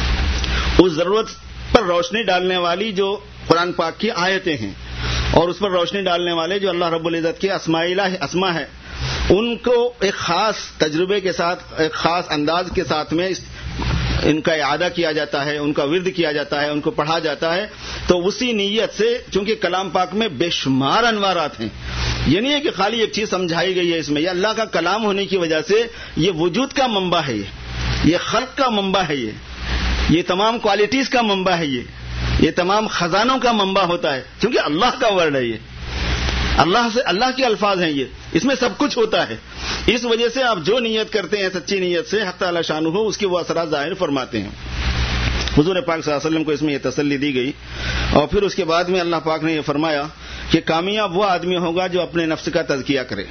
اس ضرورت پر روشنی ڈالنے والی جو قرآن پاک کی آیتیں ہیں, اور اس پر روشنی ڈالنے والے جو اللہ رب العزت کے اسماء ہے, ان کو ایک خاص تجربے کے ساتھ, ایک خاص انداز کے ساتھ میں ان کا اعادہ کیا جاتا ہے, ان کا ورد کیا جاتا ہے, ان کو پڑھا جاتا ہے. تو اسی نیت سے, چونکہ کلام پاک میں بے شمار انوارات ہیں, یہ نہیں ہے کہ خالی ایک چیز سمجھائی گئی ہے اس میں. یہ اللہ کا کلام ہونے کی وجہ سے یہ وجود کا منبع ہے, یہ خلق کا منبع ہے, یہ تمام کوالٹیز کا منبع ہے, یہ تمام خزانوں کا منبع ہوتا ہے, کیونکہ اللہ کا ورڈ ہے, یہ اللہ کے الفاظ ہیں, یہ اس میں سب کچھ ہوتا ہے. اس وجہ سے آپ جو نیت کرتے ہیں سچی نیت سے, حق تعالی شانہ ہو, اس کے وہ اثرات ظاہر فرماتے ہیں. حضور پاک صلی اللہ علیہ وسلم کو اس میں یہ تسلی دی گئی. اور پھر اس کے بعد میں اللہ پاک نے یہ فرمایا کہ کامیاب وہ آدمی ہوگا جو اپنے نفس کا تزکیہ کرے.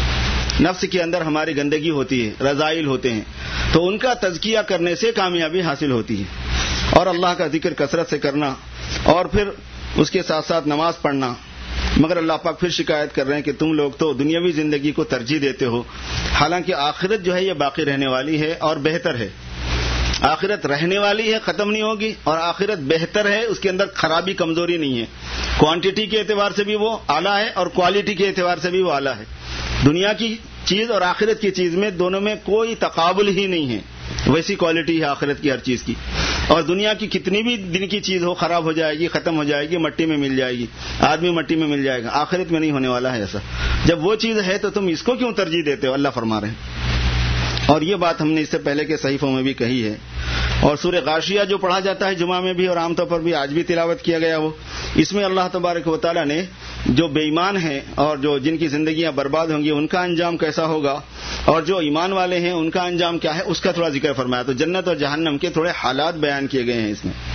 نفس کے اندر ہماری گندگی ہوتی ہے, رذائل ہوتے ہیں, تو ان کا تزکیہ کرنے سے کامیابی حاصل ہوتی ہے. اور اللہ کا ذکر کثرت سے کرنا, اور پھر اس کے ساتھ ساتھ نماز پڑھنا. مگر اللہ پاک پھر شکایت کر رہے ہیں کہ تم لوگ تو دنیاوی زندگی کو ترجیح دیتے ہو, حالانکہ آخرت جو ہے یہ باقی رہنے والی ہے اور بہتر ہے. آخرت رہنے والی ہے, ختم نہیں ہوگی, اور آخرت بہتر ہے, اس کے اندر خرابی کمزوری نہیں ہے. کوانٹٹی کے اعتبار سے بھی وہ اعلیٰ ہے اور کوالٹی کے اعتبار سے بھی وہ اعلیٰ ہے. دنیا کی چیز اور آخرت کی چیز میں دونوں میں کوئی تقابل ہی نہیں ہے. ویسی کوالٹی ہے آخرت کی ہر چیز کی. اور دنیا کی کتنی بھی دن کی چیز ہو, خراب ہو جائے گی, ختم ہو جائے گی, مٹی میں مل جائے گی, آدمی مٹی میں مل جائے گا. آخرت میں نہیں ہونے والا ہے ایسا. جب وہ چیز ہے تو تم اس کو کیوں ترجیح دیتے ہو, اللہ فرما رہے ہیں. اور یہ بات ہم نے اس سے پہلے کے صحیفوں میں بھی کہی ہے. اور سورہ غاشیہ جو پڑھا جاتا ہے جمعہ میں بھی, اور عام طور پر بھی آج بھی تلاوت کیا گیا, وہ اس میں اللہ تبارک و تعالیٰ نے جو بے ایمان ہیں اور جو جن کی زندگیاں برباد ہوں گی ان کا انجام کیسا ہوگا, اور جو ایمان والے ہیں ان کا انجام کیا ہے, اس کا تھوڑا ذکر فرمایا. تو جنت اور جہنم کے تھوڑے حالات بیان کیے گئے ہیں اس میں.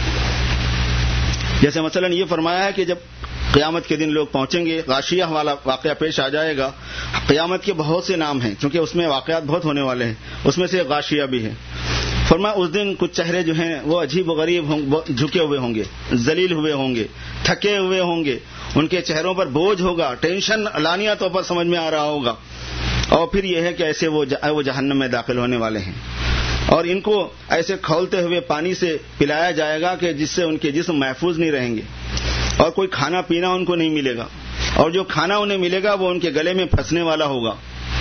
جیسے مثلا یہ فرمایا ہے کہ جب قیامت کے دن لوگ پہنچیں گے, غاشیہ والا واقعہ پیش آ جائے گا. قیامت کے بہت سے نام ہیں کیونکہ اس میں واقعات بہت ہونے والے ہیں, اس میں سے غاشیہ بھی ہے. فرمایا اس دن کچھ چہرے جو ہیں وہ عجیب و غریب جھکے ہوئے ہوں گے, ذلیل ہوئے ہوں گے, تھکے ہوئے ہوں گے, ان کے چہروں پر بوجھ ہوگا, ٹینشن علانیہ طور پر سمجھ میں آ رہا ہوگا. اور پھر یہ ہے کہ ایسے وہ جہنم میں داخل ہونے والے ہیں, اور ان کو ایسے کھولتے ہوئے پانی سے پلایا جائے گا کہ جس سے ان کے جسم محفوظ نہیں رہیں گے, اور کوئی کھانا پینا ان کو نہیں ملے گا, اور جو کھانا انہیں ملے گا وہ ان کے گلے میں پھنسنے والا ہوگا.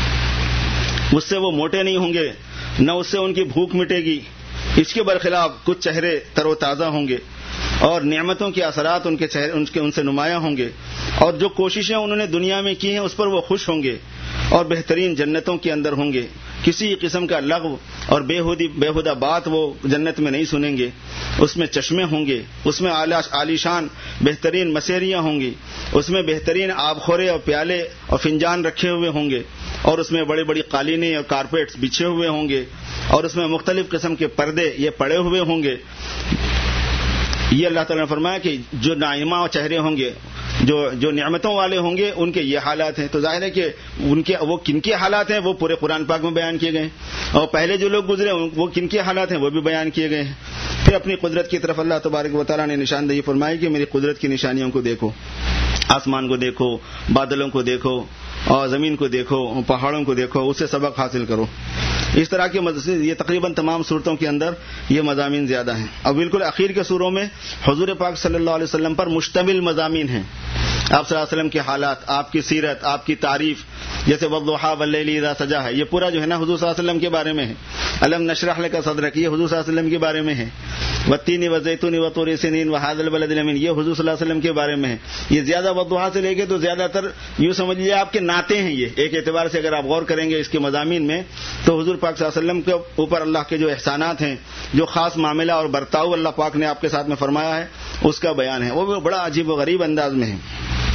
اس سے وہ موٹے نہیں ہوں گے, نہ اس سے ان کی بھوک مٹے گی. اس کے برخلاف کچھ چہرے تر و تازہ ہوں گے, اور نعمتوں کے اثرات ان سے نمایاں ہوں گے, اور جو کوششیں انہوں نے دنیا میں کی ہیں اس پر وہ خوش ہوں گے, اور بہترین جنتوں کے اندر ہوں گے. کسی قسم کا لغو اور بےہودہ بات وہ جنت میں نہیں سنیں گے. اس میں چشمے ہوں گے, اس میں عالیشان بہترین مسیریاں ہوں گی, اس میں بہترین آبخورے اور پیالے اور فنجان رکھے ہوئے ہوں گے, اور اس میں بڑی بڑی قالینیں اور کارپیٹس بچھے ہوئے ہوں گے, اور اس میں مختلف قسم کے پردے یہ پڑے ہوئے ہوں گے. یہ اللہ تعالیٰ نے فرمایا کہ جو نائمہ چہرے ہوں گے، جو نعمتوں والے ہوں گے، ان کے یہ حالات ہیں. تو ظاہر ہے کہ وہ کن کے حالات ہیں وہ پورے قرآن پاک میں بیان کیے گئے ہیں، اور پہلے جو لوگ گزرے وہ کن کے حالات ہیں وہ بھی بیان کیے گئے ہیں. پھر اپنی قدرت کی طرف اللہ تبارک و تعالیٰ نے نشاندہی فرمائی کہ میری قدرت کی نشانیوں کو دیکھو، آسمان کو دیکھو، بادلوں کو دیکھو، اور زمین کو دیکھو، پہاڑوں کو دیکھو، اس سے سبق حاصل کرو. اس طرح کے یہ تقریباً تمام صورتوں کے اندر یہ مضامین زیادہ ہیں. اور بالکل اخیر کے سوروں میں حضور پاک صلی اللہ علیہ وسلم پر مشتمل مضامین ہیں. آپ صلی اللہ علیہ وسلم کے حالات، آپ کی سیرت، آپ کی تعریف، جیسے والضحیٰ واللیل اذا سجا ہے، یہ پورا جو ہے نا حضور صلی اللہ علیہ وسلم کے بارے میں ہے. الم نشرح لک صدرک، یہ حضور صلی اللہ علیہ وسلم کے بارے میں ہے. والتین والزیتون وطور سینین وہذا البلد الامین، یہ حضور صلی اللہ علیہ وسلم کے بارے میں ہے. یہ زیادہ والضحیٰ سے لے کے تو زیادہ تر یوں سمجھ لیجیے آپ کے نعتیں ہیں. یہ ایک اعتبار سے اگر آپ غور کریں گے اس کے مضامین میں تو حضور پاک صلی اللہ علیہ وسلم کے اوپر اللہ کے جو احسانات ہیں، جو خاص معاملہ اور برتاؤ اللہ پاک نے آپ کے ساتھ میں فرمایا ہے، اس کا بیان ہے. وہ بھی بڑا عجیب و غریب انداز میں ہے.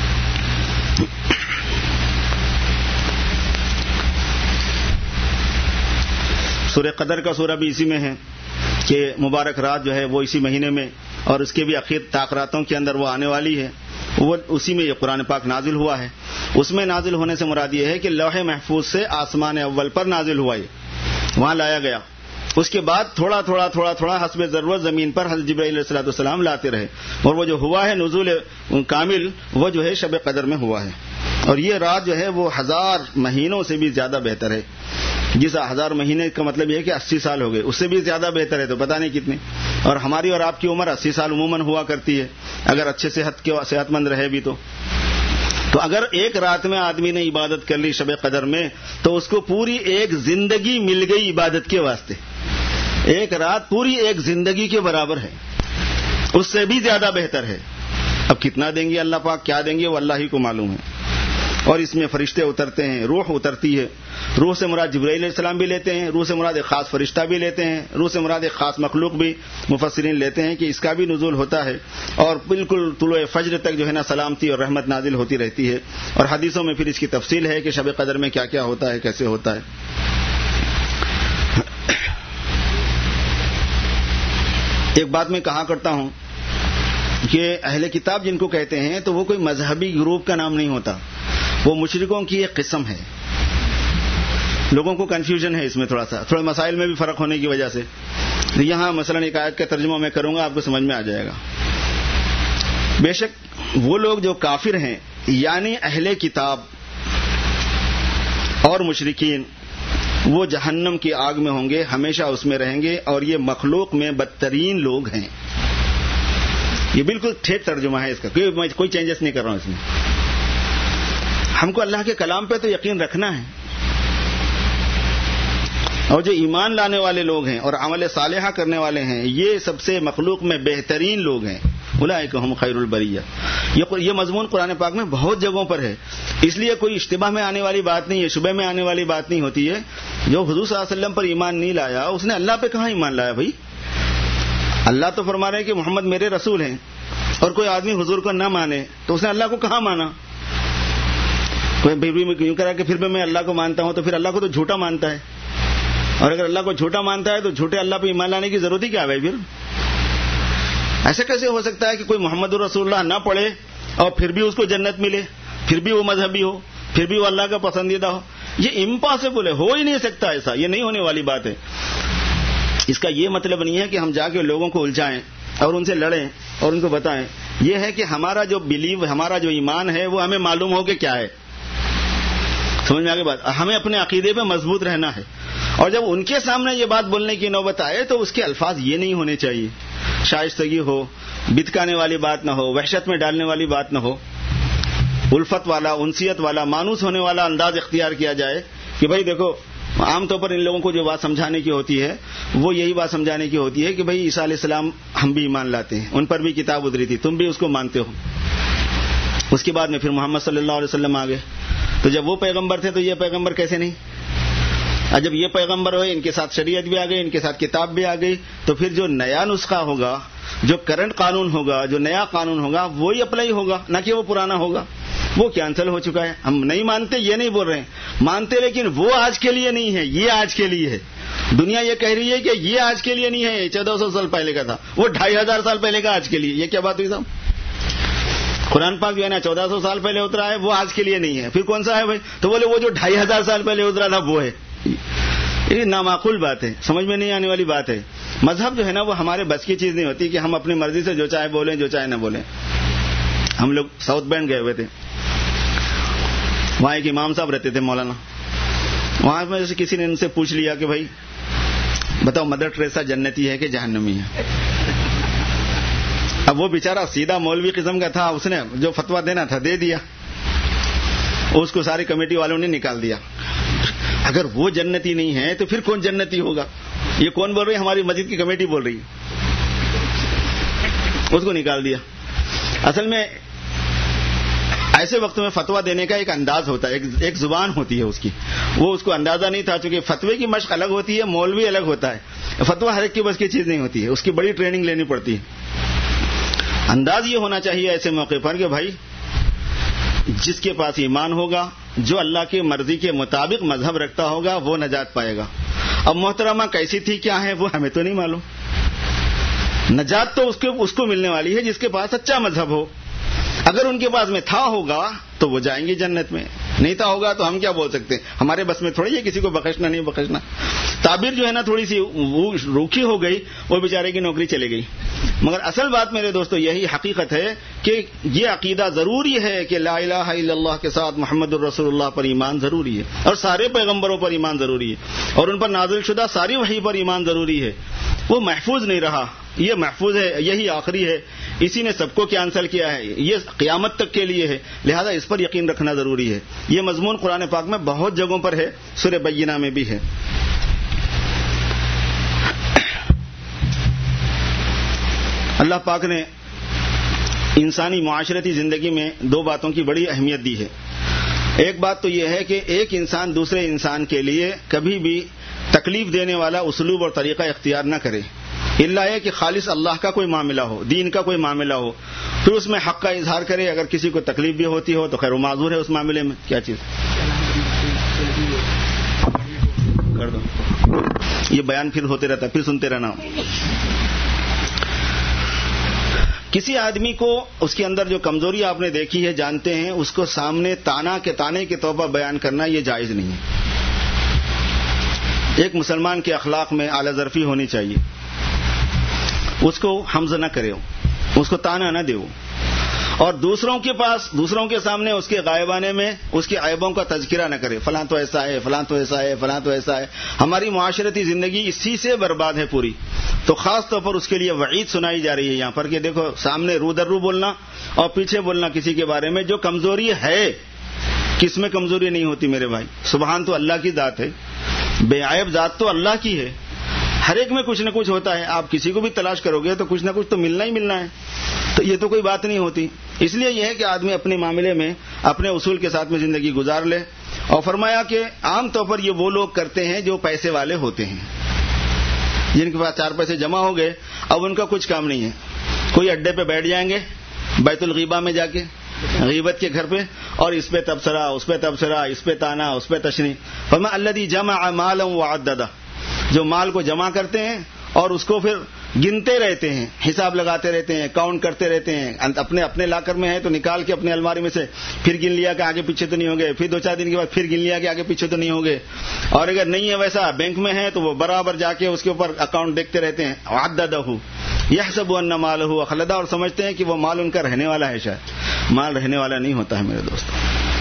سورہ قدر کا سورہ بھی اسی میں ہے کہ مبارک رات جو ہے وہ اسی مہینے میں اور اس کے بھی اخیر تاخراتوں کے اندر وہ آنے والی ہے. وہ اسی میں یہ قرآن پاک نازل ہوا ہے. اس میں نازل ہونے سے مراد یہ ہے کہ لوح محفوظ سے آسمان اول پر نازل ہوا، یہ وہاں لایا گیا. اس کے بعد تھوڑا تھوڑا حسب ضرورت زمین پر حضرت جبرائیل علیہ الصلوۃ والسلام لاتے رہے، اور وہ جو ہوا ہے نزول کامل وہ جو ہے شب قدر میں ہوا ہے. اور یہ رات جو ہے وہ 1000 مہینوں سے بھی زیادہ بہتر ہے. جس 1000 مہینے کا مطلب یہ ہے کہ 80 سال ہو گئے، اس سے بھی زیادہ بہتر ہے تو پتہ نہیں کتنے. اور ہماری اور آپ کی عمر 80 سال عموماً ہوا کرتی ہے اگر اچھے صحت مند رہے بھی تو اگر ایک رات میں آدمی نے عبادت کر لی شب قدر میں تو اس کو پوری ایک زندگی مل گئی عبادت کے واسطے. ایک رات پوری ایک زندگی کے برابر ہے، اس سے بھی زیادہ بہتر ہے. اب کتنا دیں گے اللہ پاک، کیا دیں گے وہ اللہ ہی کو معلوم ہے. اور اس میں فرشتے اترتے ہیں، روح اترتی ہے. روح سے مراد جبرائیل علیہ السلام بھی لیتے ہیں، روح سے مراد ایک خاص فرشتہ بھی لیتے ہیں، روح سے مراد ایک خاص مخلوق بھی مفسرین لیتے ہیں کہ اس کا بھی نزول ہوتا ہے. اور بالکل طلوع فجر تک جو ہے نا سلامتی اور رحمت نازل ہوتی رہتی ہے. اور حدیثوں میں پھر اس کی تفصیل ہے کہ شب قدر میں کیا کیا ہوتا ہے، کیسے ہوتا ہے. ایک بات میں کہا کرتا ہوں کہ اہل کتاب جن کو کہتے ہیں تو وہ کوئی مذہبی گروپ کا نام نہیں ہوتا، وہ مشرکوں کی ایک قسم ہے. لوگوں کو کنفیوژن ہے اس میں، تھوڑے مسائل میں بھی فرق ہونے کی وجہ سے. یہاں مثلا ایک آیت کا ترجمہ میں کروں گا، آپ کو سمجھ میں آ جائے گا. بے شک وہ لوگ جو کافر ہیں یعنی اہل کتاب اور مشرکین، وہ جہنم کی آگ میں ہوں گے، ہمیشہ اس میں رہیں گے، اور یہ مخلوق میں بدترین لوگ ہیں. یہ بالکل ٹھیک ترجمہ ہے اس کا، کوئی چینجز نہیں کر رہا ہوں اس میں. ہم کو اللہ کے کلام پہ تو یقین رکھنا ہے، اور جو ایمان لانے والے لوگ ہیں اور عمل صالحہ کرنے والے ہیں یہ سب سے مخلوق میں بہترین لوگ ہیں. اولئک ہم خیر البریہ. یہ مضمون قرآن پاک میں بہت جگہوں پر ہے، اس لیے کوئی اشتباہ میں آنے والی بات نہیں ہے، شبہ میں آنے والی بات نہیں ہوتی ہے. جو حضور صلی اللہ علیہ وسلم پر ایمان نہیں لایا اس نے اللہ پہ کہاں ایمان لایا بھائی؟ اللہ تو فرما رہے ہیں کہ محمد میرے رسول ہیں، اور کوئی آدمی حضور کو نہ مانے تو اس نے اللہ کو کہاں مانا؟ کوئی یوں کرا کہ پھر بھی میں اللہ کو مانتا ہوں تو پھر اللہ کو تو جھوٹا مانتا ہے. اور اگر اللہ کو جھوٹا مانتا ہے تو جھوٹے اللہ پہ ایمان لانے کی ضرورت ہی کیا ہے پھر؟ ایسے کیسے ہو سکتا ہے کہ کوئی محمد رسول اللہ نہ پڑھے اور پھر بھی اس کو جنت ملے، پھر بھی وہ مذہبی ہو، پھر بھی وہ اللہ کا پسندیدہ ہو؟ یہ امپاسبل ہے، ہو ہی نہیں سکتا ایسا، یہ نہیں ہونے والی بات ہے. اس کا یہ مطلب نہیں ہے کہ ہم جا کے لوگوں کو الجھائیں اور ان سے لڑیں اور ان کو بتائیں. یہ ہے کہ ہمارا جو بلیو، ہمارا جو ایمان ہے وہ ہمیں معلوم ہو کہ کیا ہے. سمجھ میں آگے بات؟ ہمیں اپنے عقیدے پہ مضبوط رہنا ہے، اور جب ان کے سامنے یہ بات بولنے کی نوبت آئے تو اس کے الفاظ یہ نہیں ہونے چاہیے شائستگی ہو، بتکانے والی بات نہ ہو، وحشت میں ڈالنے والی بات نہ ہو. الفت والا، انسیت والا، مانوس ہونے والا انداز اختیار کیا جائے کہ بھائی دیکھو، عام طور پر ان لوگوں کو جو بات سمجھانے کی ہوتی ہے وہ یہی بات سمجھانے کی ہوتی ہے کہ بھائی عیسیٰ علیہ السلام ہم بھی ایمان لاتے ہیں، ان پر بھی کتاب اتری تھی، تم بھی اس کو مانتے ہو. اس کے بعد میں پھر محمد صلی اللہ علیہ وسلم آ گئے، تو جب وہ پیغمبر تھے تو یہ پیغمبر کیسے نہیں؟ اور جب یہ پیغمبر ہوئے، ان کے ساتھ شریعت بھی آ گئی، ان کے ساتھ کتاب بھی آ گئی، تو پھر جو نیا نسخہ ہوگا، جو کرنٹ قانون ہوگا، جو نیا قانون ہوگا وہی اپلائی ہوگا، نہ کہ وہ پرانا ہوگا. وہ کینسل ہو چکا ہے. ہم نہیں مانتے یہ نہیں بول رہے ہیں، مانتے لیکن وہ آج کے لیے نہیں ہے، یہ آج کے لیے ہے. دنیا یہ کہہ رہی ہے کہ یہ آج کے لیے نہیں ہے، 1400 سال پہلے کا تھا، وہ 2500 سال پہلے کا آج کے لیے. یہ کیا بات ہوئی صاحب؟ قرآن پاک جو ہے نا 1400 سال پہلے اترا ہے، وہ آج کے لیے نہیں ہے. پھر کون سا ہے بھائی؟ تو بولے وہ جو 2500 سال پہلے اترا تھا وہ ہے. یہ نامعقول بات ہے، سمجھ میں نہیں آنے والی بات ہے. مذہب جو ہے نا وہ ہمارے بس کی چیز نہیں ہوتی کہ ہم اپنی مرضی سے جو چاہے بولیں جو چاہے نہ بولیں. ہم لوگ ساؤتھ بینڈ گئے ہوئے تھے، وہاں ایک امام صاحب رہتے تھے مولانا. وہاں میں سے کسی نے ان سے پوچھ لیا کہ بھائی بتاؤ مدر ٹریسا جنتی ہے کہ جہنمی ہے؟ اب وہ بیچارہ سیدھا مولوی قسم کا تھا، اس نے جو فتویٰ دینا تھا دے دیا، اس کو ساری کمیٹی والوں نے نکال دیا. اگر وہ جنتی نہیں ہے تو پھر کون جنتی ہوگا؟ یہ کون بول رہی ہے؟ ہماری مسجد کی کمیٹی بول رہی ہے. اس کو نکال دیا. اصل میں ایسے وقت میں فتویٰ دینے کا ایک انداز ہوتا ہے، ایک زبان ہوتی ہے اس کی. وہ اس کو اندازہ نہیں تھا، چونکہ فتوے کی مشق الگ ہوتی ہے، مولوی الگ ہوتا ہے. فتویٰ ہر ایک کی بس کی چیز نہیں ہوتی ہے، اس کی بڑی ٹریننگ لینی پڑتی ہے. انداز یہ ہونا چاہیے ایسے موقع پر کہ بھائی جس کے پاس ایمان ہوگا، جو اللہ کی مرضی کے مطابق مذہب رکھتا ہوگا، وہ نجات پائے گا. اب محترمہ کیسی تھی کیا ہے وہ ہمیں تو نہیں معلوم. نجات تو اس کو ملنے والی ہے جس کے پاس سچا مذہب ہو. اگر ان کے پاس میں تھا ہوگا تو وہ جائیں گے جنت میں، نہیں تھا ہوگا تو ہم کیا بول سکتے ہیں؟ ہمارے بس میں تھوڑی ہے کسی کو بخشنا نہیں بخشنا. تعبیر جو ہے نا تھوڑی سی روکھی ہو گئی، وہ بیچارے کی نوکری چلے گئی. مگر اصل بات میرے دوستو یہی حقیقت ہے کہ یہ عقیدہ ضروری ہے کہ لا الہ الا اللہ کے ساتھ محمد الرسول اللہ پر ایمان ضروری ہے، اور سارے پیغمبروں پر ایمان ضروری ہے، اور ان پر نازل شدہ ساری وحی پر ایمان ضروری ہے. وہ محفوظ نہیں رہا، یہ محفوظ ہے، یہی آخری ہے، اسی نے سب کو کینسل کیا ہے، یہ قیامت تک کے لیے ہے، لہذا اس پر یقین رکھنا ضروری ہے. یہ مضمون قرآن پاک میں بہت جگہوں پر ہے، سورہ بینہ میں بھی ہے. اللہ پاک نے انسانی معاشرتی زندگی میں دو باتوں کی بڑی اہمیت دی ہے. ایک بات تو یہ ہے کہ ایک انسان دوسرے انسان کے لیے کبھی بھی تکلیف دینے والا اسلوب اور طریقہ اختیار نہ کرے، الا یہ کہ خالص اللہ کا کوئی معاملہ ہو، دین کا کوئی معاملہ ہو، پھر اس میں حق کا اظہار کرے. اگر کسی کو تکلیف بھی ہوتی ہو تو خیر و معذور ہے اس معاملے میں. کیا چیز کر دو، یہ بیان پھر ہوتے رہتا، پھر سنتے رہنا. کسی آدمی کو اس کے اندر جو کمزوری آپ نے دیکھی ہے جانتے ہیں، اس کو سامنے تانے کے طور پر بیان کرنا یہ جائز نہیں ہے. ایک مسلمان کے اخلاق میں اعلی ظرفی ہونی چاہیے. اس کو حمز نہ کرے، اس کو تانا نہ دے، اور دوسروں کے سامنے اس کے غائبانے میں اس کے عیبوں کا تذکرہ نہ کرے. فلاں تو ایسا ہے، فلاں تو ایسا ہے، فلاں تو ایسا ہے. ہماری معاشرتی زندگی اسی سے برباد ہے پوری. تو خاص طور پر اس کے لیے وعید سنائی جا رہی ہے یہاں پر کہ دیکھو سامنے رو در رو بولنا اور پیچھے بولنا کسی کے بارے میں جو کمزوری ہے. کس میں کمزوری نہیں ہوتی میرے بھائی؟ سبحان تو اللہ کی ذات ہے، بے عیب ذات تو اللہ کی ہے. ہر ایک میں کچھ نہ کچھ ہوتا ہے. آپ کسی کو بھی تلاش کرو گے تو کچھ نہ کچھ تو ملنا ہی ملنا ہے. تو یہ تو کوئی بات نہیں ہوتی. اس لیے یہ ہے کہ آدمی اپنے معاملے میں اپنے اصول کے ساتھ میں زندگی گزار لے. اور فرمایا کہ عام طور پر یہ وہ لوگ کرتے ہیں جو پیسے والے ہوتے ہیں، جن کے پاس 4 پیسے جمع ہو گئے، اب ان کا کچھ کام نہیں ہے. کوئی اڈے پہ بیٹھ جائیں گے بیت الغیبہ میں جا کے، غیبت کے گھر پہ، اور اس پہ تبصرہ، اس پہ تبصرہ، اس پہ تانا، اس پہ تشریح. فرمایا الذی جمع مالا وعددہ، جو مال کو جمع کرتے ہیں اور اس کو پھر گنتے رہتے ہیں، حساب لگاتے رہتے ہیں، کاؤنٹ کرتے رہتے ہیں. اپنے لاکر میں ہے تو نکال کے اپنے الماری میں سے پھر گن لیا کہ آگے پیچھے تو نہیں ہو گئے، پھر 2-4 دن کے بعد پھر گن لیا کہ آگے پیچھے تو نہیں ہو گئے. اور اگر نہیں ہے ویسا بینک میں ہے تو وہ برابر جا کے اس کے اوپر اکاؤنٹ دیکھتے رہتے ہیں. عددہ یحسب ان مالہ اخلدہ، اور سمجھتے ہیں کہ وہ مال ان کا رہنے والا ہے. شاید مال رہنے والا نہیں ہوتا ہے میرے دوستوں.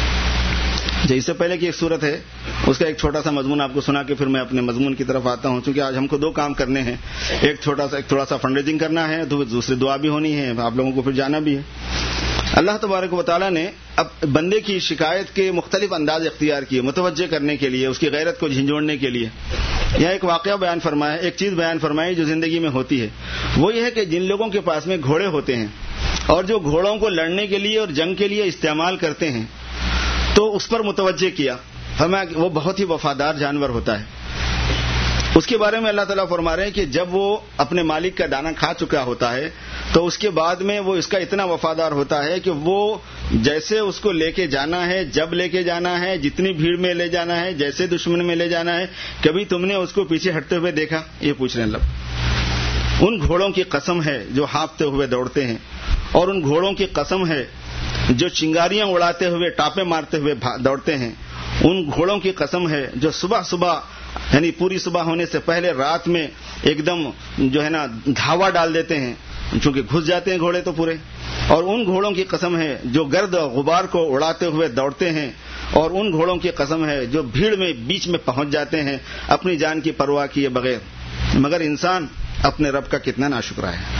اس سے پہلے کی ایک صورت ہے، اس کا ایک چھوٹا سا مضمون آپ کو سنا کے پھر میں اپنے مضمون کی طرف آتا ہوں. چونکہ آج ہم کو 2 کام کرنے ہیں، ایک تھوڑا سا فنڈ ریزنگ کرنا ہے، دوسری دعا بھی ہونی ہے، آپ لوگوں کو پھر جانا بھی ہے. اللہ تبارک و تعالیٰ نے اب بندے کی شکایت کے مختلف انداز اختیار کیے متوجہ کرنے کے لیے، اس کی غیرت کو جھنجھوڑنے کے لیے. یہاں ایک واقعہ بیان فرمایا، ایک چیز بیان فرمائی جو زندگی میں ہوتی ہے. وہ یہ ہے کہ جن لوگوں کے پاس میں گھوڑے ہوتے ہیں اور جو گھوڑوں کو لڑنے کے لیے اور جنگ کے لیے استعمال کرتے ہیں، تو اس پر متوجہ کیا. فرمایا کہ وہ بہت ہی وفادار جانور ہوتا ہے. اس کے بارے میں اللہ تعالیٰ فرما رہے ہیں کہ جب وہ اپنے مالک کا دانہ کھا چکا ہوتا ہے تو اس کے بعد میں وہ اس کا اتنا وفادار ہوتا ہے کہ وہ جیسے اس کو لے کے جانا ہے، جب لے کے جانا ہے، جتنی بھیڑ میں لے جانا ہے، جیسے دشمن میں لے جانا ہے، کبھی تم نے اس کو پیچھے ہٹتے ہوئے دیکھا؟ یہ پوچھ رہے ہیں اللہ. ان گھوڑوں کی قسم ہے جو ہانپتے ہوئے دوڑتے ہیں، اور ان گھوڑوں کی قسم ہے جو چنگاریاں اڑاتے ہوئے ٹاپے مارتے ہوئے دوڑتے ہیں. ان گھوڑوں کی قسم ہے جو صبح صبح یعنی پوری صبح ہونے سے پہلے رات میں ایک دم جو ہے نا دھاوا ڈال دیتے ہیں، چونکہ گھس جاتے ہیں گھوڑے تو پورے. اور ان گھوڑوں کی قسم ہے جو گرد اور غبار کو اڑاتے ہوئے دوڑتے ہیں، اور ان گھوڑوں کی قسم ہے جو بھیڑ میں بیچ میں پہنچ جاتے ہیں اپنی جان کی پرواہ کیے بغیر. مگر انسان اپنے رب کا کتنا ناشکرا ہے.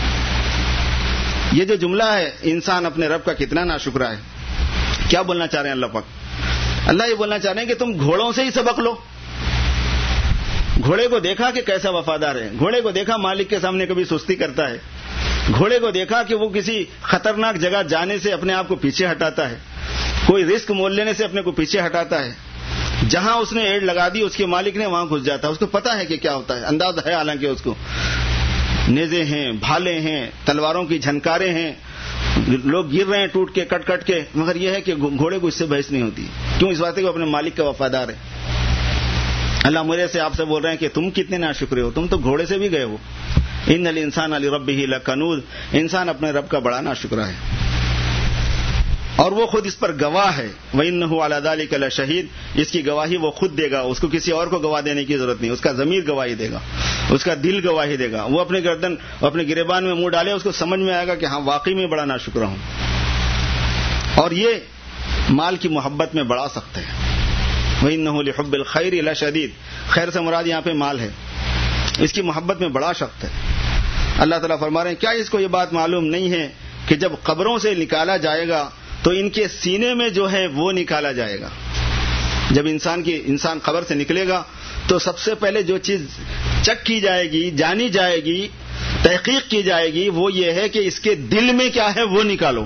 یہ جو جملہ ہے انسان اپنے رب کا کتنا ناشکرا ہے. کیا بولنا چاہ رہے ہیں اللہ پاک؟ اللہ یہ بولنا چاہ رہے ہیں کہ تم گھوڑوں سے ہی سبق لو. گھوڑے کو دیکھا کہ کیسا وفادار ہے، گھوڑے کو دیکھا مالک کے سامنے کبھی سستی کرتا ہے، گھوڑے کو دیکھا کہ وہ کسی خطرناک جگہ جانے سے اپنے آپ کو پیچھے ہٹاتا ہے، کوئی رسک مول لینے سے اپنے کو پیچھے ہٹاتا ہے. جہاں اس نے ایڑ لگا دی اس کے مالک نے وہاں گھس جاتا ہے. اس کو پتا ہے کہ کیا ہوتا ہے، انداز ہے حالانکہ اس کو. نیزے ہیں، بھالے ہیں، تلواروں کی جھنکاریں ہیں، لوگ گر رہے ہیں ٹوٹ کے کٹ کٹ کے، مگر یہ ہے کہ گھوڑے کو اس سے بحث نہیں ہوتی. کیوں؟ اس بات ہے کہ اپنے مالک کا وفادار ہے. اللہ میرے سے آپ سے بول رہے ہیں کہ تم کتنے ناشکرے ہو، تم تو گھوڑے سے بھی گئے ہو. ان الانسان لربہ لکنود، انسان اپنے رب کا بڑا ناشکرا ہے اور وہ خود اس پر گواہ ہے. وَإِنَّهُ عَلَى ذَلِكَ لَشَهِيدٌ، اس کی گواہی وہ خود دے گا، اس کو کسی اور کو گواہ دینے کی ضرورت نہیں. اس کا ضمیر گواہی دے گا، اس کا دل گواہی دے گا. وہ اپنے گردن اپنے گریبان میں منہ ڈالے، اس کو سمجھ میں آئے گا کہ ہاں واقعی میں بڑا ناشکرا ہوں. اور یہ مال کی محبت میں بڑا سخت ہے. وَإِنَّهُ لِحُبِّ الْخَيْرِ لَشَدِيدٌ، خیر سے مراد یہاں پہ مال ہے، اس کی محبت میں بڑا سخت ہے. اللہ تعالیٰ فرما رہے ہیں کیا اس کو یہ بات معلوم نہیں ہے کہ جب قبروں سے نکالا جائے گا تو ان کے سینے میں جو ہے وہ نکالا جائے گا. جب انسان قبر سے نکلے گا تو سب سے پہلے جو چیز چیک کی جائے گی، جانی جائے گی، تحقیق کی جائے گی، وہ یہ ہے کہ اس کے دل میں کیا ہے وہ نکالو.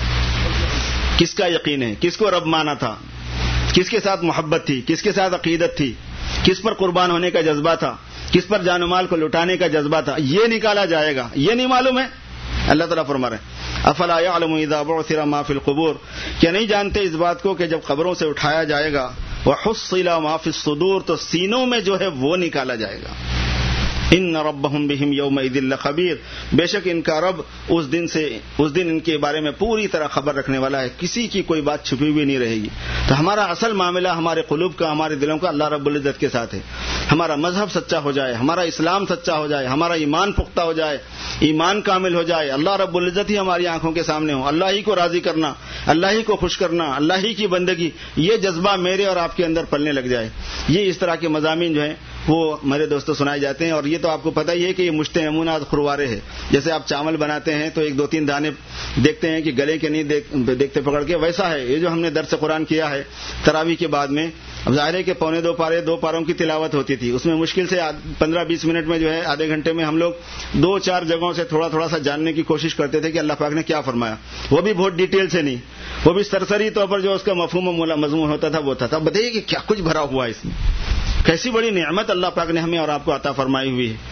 کس کا یقین ہے، کس کو رب مانا تھا، کس کے ساتھ محبت تھی، کس کے ساتھ عقیدت تھی، کس پر قربان ہونے کا جذبہ تھا، کس پر جان و مال کو لٹانے کا جذبہ تھا، یہ نکالا جائے گا. یہ نہیں معلوم ہے. اللہ تعالیٰ فرما رہے ہیں افلا یعلم اذا بعثر ما فی القبور، کیا نہیں جانتے اس بات کو کہ جب قبروں سے اٹھایا جائے گا وحصل ما فی الصدور، تو سینوں میں جو ہے وہ نکالا جائے گا. ان ربهم بهم یومئذ لخبیر، بے شک ان کا رب اس دن ان کے بارے میں پوری طرح خبر رکھنے والا ہے، کسی کی کوئی بات چھپی ہوئی نہیں رہے گی. تو ہمارا اصل معاملہ ہمارے قلوب کا، ہمارے دلوں کا اللہ رب العزت کے ساتھ ہے. ہمارا مذہب سچا ہو جائے، ہمارا اسلام سچا ہو جائے، ہمارا ایمان پختہ ہو جائے، ایمان کامل ہو جائے، اللہ رب العزت ہی ہماری آنکھوں کے سامنے ہو، اللہ ہی کو راضی کرنا، اللہ ہی کو خوش کرنا، اللہ ہی کی بندگی، یہ جذبہ میرے اور آپ کے اندر پلنے لگ جائے. یہ اس طرح کے مضامین جو ہیں وہ میرے دوستوں سنائے جاتے ہیں. اور یہ تو آپ کو پتہ ہی ہے کہ یہ مشت امونات خروارے ہے. جیسے آپ چاول بناتے ہیں تو ایک دو تین دانے دیکھتے ہیں کہ گلے کے نہیں دیکھتے پکڑ کے، ویسا ہے یہ جو ہم نے درس قرآن کیا ہے تراویح کے بعد میں. اب ظاہر ہے کہ پونے دو پاروں کی تلاوت ہوتی تھی، اس میں مشکل سے 15-20 منٹ میں جو ہے آدھے گھنٹے میں ہم لوگ 2-4 جگہوں سے تھوڑا سا جاننے کی کوشش کرتے تھے کہ اللہ پاک نے کیا فرمایا، وہ بھی بہت ڈیٹیل سے نہیں، وہ بھی سرسری طور پر جو اس کا مفہوم و مضمون ہوتا تھا وہ تھا. بتائیے کہ کیا کچھ بھرا ہوا ہے اس میں، کیسی بڑی نعمت اللہ پاک نے ہمیں اور آپ کو عطا فرمائی ہوئی ہے،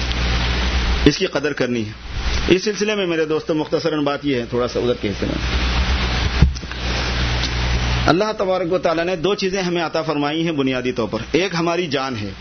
اس کی قدر کرنی ہے. اس سلسلے میں میرے دوستوں مختصراً بات یہ ہے، تھوڑا سا ادھر کے حصے میں اللہ تبارک و تعالیٰ نے 2 چیزیں ہمیں عطا فرمائی ہیں بنیادی طور پر. ایک ہماری جان ہے،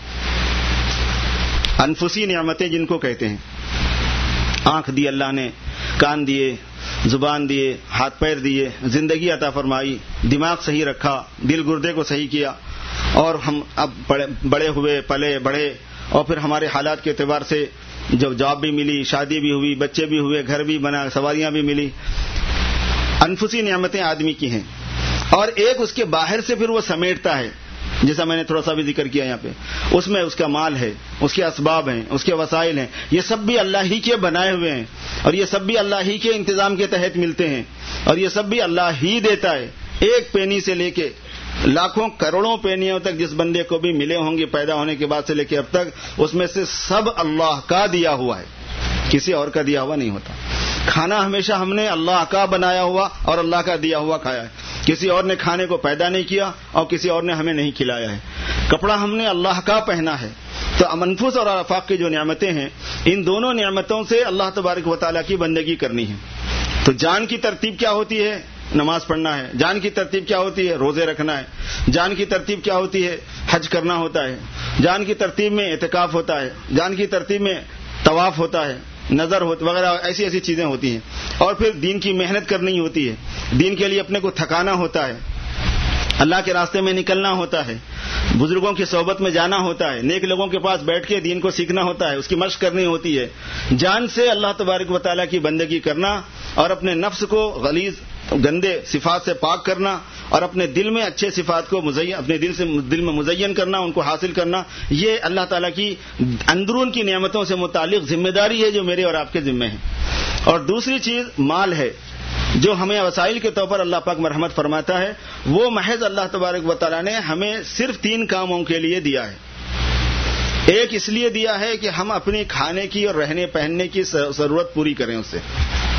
انفسی نعمتیں جن کو کہتے ہیں. آنکھ دی اللہ نے، کان دیے، زبان دیے، ہاتھ پیر دیے، زندگی عطا فرمائی، دماغ صحیح رکھا، دل گردے کو صحیح کیا، اور ہم اب بڑے ہوئے، پلے بڑھے، اور پھر ہمارے حالات کے اعتبار سے جب جاب بھی ملی، شادی بھی ہوئی، بچے بھی ہوئے، گھر بھی بنا، سواریاں بھی ملی. انفسی نعمتیں آدمی کی ہیں. اور ایک اس کے باہر سے پھر وہ سمیٹتا ہے، جیسا میں نے تھوڑا سا بھی ذکر کیا یہاں پہ، اس میں اس کا مال ہے، اس کے اسباب ہیں، اس کے وسائل ہیں، یہ سب بھی اللہ ہی کے بنائے ہوئے ہیں، اور یہ سب بھی اللہ ہی کے انتظام کے تحت ملتے ہیں، اور یہ سب بھی اللہ ہی دیتا ہے. ایک پینی سے لے کے لاکھوں کروڑوں پینیوں تک جس بندے کو بھی ملے ہوں گے پیدا ہونے کے بعد سے لے کے اب تک، اس میں سے سب اللہ کا دیا ہوا ہے، کسی اور کا دیا ہوا نہیں ہوتا. کھانا ہمیشہ ہم نے اللہ کا بنایا ہوا اور اللہ کا دیا ہوا کھایا ہے، کسی اور نے کھانے کو پیدا نہیں کیا اور کسی اور نے ہمیں نہیں کھلایا ہے. کپڑا ہم نے اللہ کا پہنا ہے. تو انفس اور آفاق کی جو نعمتیں ہیں ان دونوں نعمتوں سے اللہ تبارک و تعالیٰ کی بندگی کرنی ہے. تو جان کی ترتیب کیا ہوتی ہے؟ نماز پڑھنا ہے. جان کی ترتیب کیا ہوتی ہے؟ روزے رکھنا ہے. جان کی ترتیب کیا ہوتی ہے؟ حج کرنا ہوتا ہے. جان کی ترتیب میں اعتکاف ہوتا ہے. جان کی ترتیب میں طواف ہوتا ہے, نظر وغیرہ ایسی ایسی چیزیں ہوتی ہیں. اور پھر دین کی محنت کرنی ہوتی ہے, دین کے لیے اپنے کو تھکانا ہوتا ہے, اللہ کے راستے میں نکلنا ہوتا ہے, بزرگوں کی صحبت میں جانا ہوتا ہے, نیک لوگوں کے پاس بیٹھ کے دین کو سیکھنا ہوتا ہے, اس کی مشق کرنی ہوتی ہے. جان سے اللہ تبارک و تعالیٰ کی بندگی کرنا اور اپنے نفس کو غلیظ گندے صفات سے پاک کرنا اور اپنے دل میں اچھے صفات کو اپنے دل میں مزین کرنا, ان کو حاصل کرنا, یہ اللہ تعالیٰ کی اندرون کی نعمتوں سے متعلق ذمہ داری ہے جو میرے اور آپ کے ذمہ ہے. اور دوسری چیز مال ہے, جو ہمیں وسائل کے طور پر اللہ پاک مرحمت فرماتا ہے. وہ محض اللہ تبارک و تعالیٰ نے ہمیں صرف 3 کاموں کے لیے دیا ہے. ایک اس لیے دیا ہے کہ ہم اپنی کھانے کی اور رہنے پہننے کی ضرورت پوری کریں اس سے,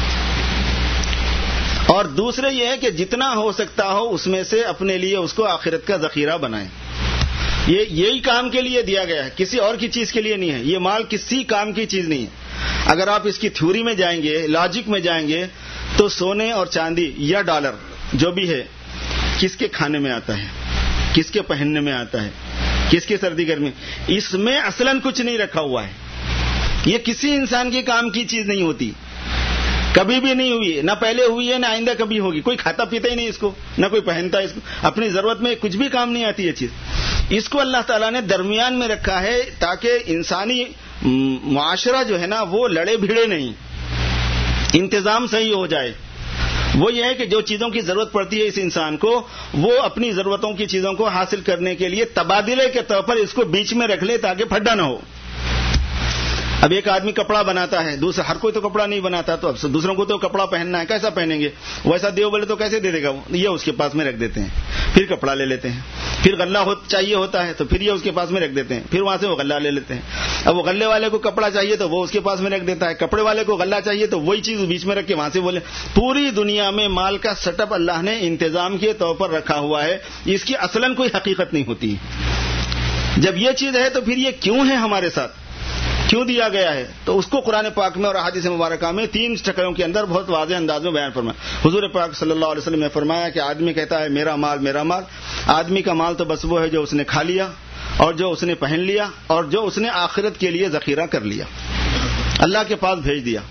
اور دوسرے یہ ہے کہ جتنا ہو سکتا ہو اس میں سے اپنے لیے اس کو آخرت کا ذخیرہ بنائیں. یہی کام کے لیے دیا گیا ہے, کسی اور کی چیز کے لیے نہیں ہے. یہ مال کسی کام کی چیز نہیں ہے. اگر آپ اس کی تھیوری میں جائیں گے, لاجک میں جائیں گے, تو سونے اور چاندی یا ڈالر جو بھی ہے کس کے کھانے میں آتا ہے, کس کے پہننے میں آتا ہے, کس کے سردی گرمی, اس میں اصلاً کچھ نہیں رکھا ہوا ہے. یہ کسی انسان کے کام کی چیز نہیں ہوتی, کبھی بھی نہیں ہوئی, نہ پہلے ہوئی ہے نہ آئندہ کبھی ہوگی. کوئی کھاتا پیتا ہی نہیں اس کو, نہ کوئی پہنتا اس کو, اپنی ضرورت میں کچھ بھی کام نہیں آتی یہ چیز. اس کو اللہ تعالیٰ نے درمیان میں رکھا ہے تاکہ انسانی معاشرہ جو ہے نا وہ لڑے بھیڑے نہیں, انتظام صحیح ہو جائے. وہ یہ ہے کہ جو چیزوں کی ضرورت پڑتی ہے اس انسان کو, وہ اپنی ضرورتوں کی چیزوں کو حاصل کرنے کے لیے تبادلے کے طور پر اس کو بیچ میں رکھ لے تاکہ پھڈا نہ ہو. اب ایک آدمی کپڑا بناتا ہے, دوسرا ہر کوئی تو کپڑا نہیں بناتا, تو اب دوسروں کو تو کپڑا پہننا ہے, کیسا پہنیں گے؟ ویسا دیو بولے تو کیسے دے دے گا وہ, یہ اس کے پاس میں رکھ دیتے ہیں. پھر کپڑا لے لیتے ہیں, پھر غلہ چاہیے ہوتا ہے تو پھر یہ اس کے پاس میں رکھ دیتے ہیں, پھر وہاں سے وہ غلہ لے لیتے ہیں. اب وہ غلے والے کو کپڑا چاہیے تو وہ اس کے پاس میں رکھ دیتا ہے, کپڑے والے کو غلہ چاہیے تو وہی چیز بیچ میں رکھ کے وہاں سے بولے. پوری دنیا میں مال کا سیٹ اپ اللہ نے انتظام کے طور پر رکھا ہوا ہے, اس کی اصلاً کوئی حقیقت نہیں ہوتی. جب یہ چیز ہے تو پھر یہ کیوں ہے ہمارے ساتھ, کیوں دیا گیا ہے؟ تو اس کو قرآن پاک میں اور احادیث مبارکہ میں 3 شکلوں کے اندر بہت واضح انداز میں بیان فرمایا. حضور پاک صلی اللہ علیہ وسلم نے فرمایا کہ آدمی کہتا ہے میرا مال میرا مال. آدمی کا مال تو بس وہ ہے جو اس نے کھا لیا اور جو اس نے پہن لیا اور جو اس نے آخرت کے لیے ذخیرہ کر لیا, اللہ کے پاس بھیج دیا.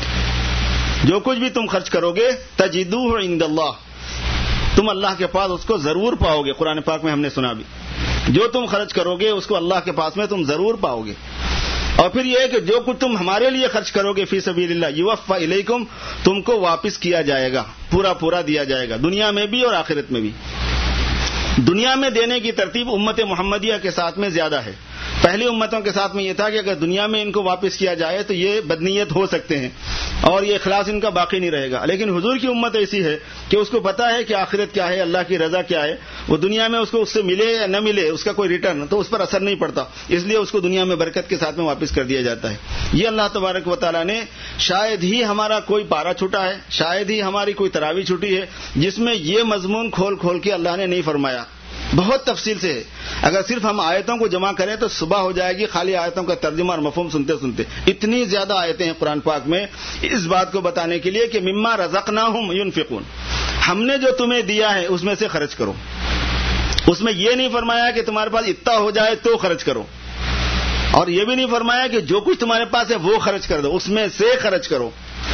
جو کچھ بھی تم خرچ کرو گے تجدوہ عند اللہ, تم اللہ کے پاس اس کو ضرور پاؤ گے. قرآن پاک میں ہم نے سنا بھی, جو تم خرچ کرو گے اس کو اللہ کے پاس میں تم ضرور پاؤ گے. اور پھر یہ ہے کہ جو کچھ تم ہمارے لیے خرچ کرو گے فی سبیل اللہ یوفی الیکم, تم کو واپس کیا جائے گا, پورا پورا دیا جائے گا, دنیا میں بھی اور آخرت میں بھی. دنیا میں دینے کی ترتیب امت محمدیہ کے ساتھ میں زیادہ ہے. پہلی امتوں کے ساتھ میں یہ تھا کہ اگر دنیا میں ان کو واپس کیا جائے تو یہ بدنیت ہو سکتے ہیں اور یہ اخلاص ان کا باقی نہیں رہے گا. لیکن حضور کی امت ایسی ہے کہ اس کو پتا ہے کہ آخرت کیا ہے, اللہ کی رضا کیا ہے. وہ دنیا میں اس کو اس سے ملے یا نہ ملے اس کا کوئی ریٹرن تو اس پر اثر نہیں پڑتا, اس لیے اس کو دنیا میں برکت کے ساتھ میں واپس کر دیا جاتا ہے. یہ اللہ تبارک و تعالیٰ نے شاید ہی ہمارا کوئی پارا چھوٹا ہے, شاید ہی ہماری کوئی تراویح چھوٹی ہے جس میں یہ مضمون کھول کھول کے اللہ نے نہیں فرمایا. بہت تفصیل سے ہے. اگر صرف ہم آیتوں کو جمع کریں تو صبح ہو جائے گی خالی آیتوں کا ترجمہ اور مفہوم سنتے سنتے. اتنی زیادہ آیتیں ہیں قرآن پاک میں اس بات کو بتانے کے لیے کہ مما رزقناہم ينفقون, ہم نے جو تمہیں دیا ہے اس میں سے خرچ کرو. اس میں یہ نہیں فرمایا کہ تمہارے پاس اتنا ہو جائے تو خرچ کرو, اور یہ بھی نہیں فرمایا کہ جو کچھ تمہارے پاس ہے وہ خرچ کر دو, اس میں سے خرچ کرو.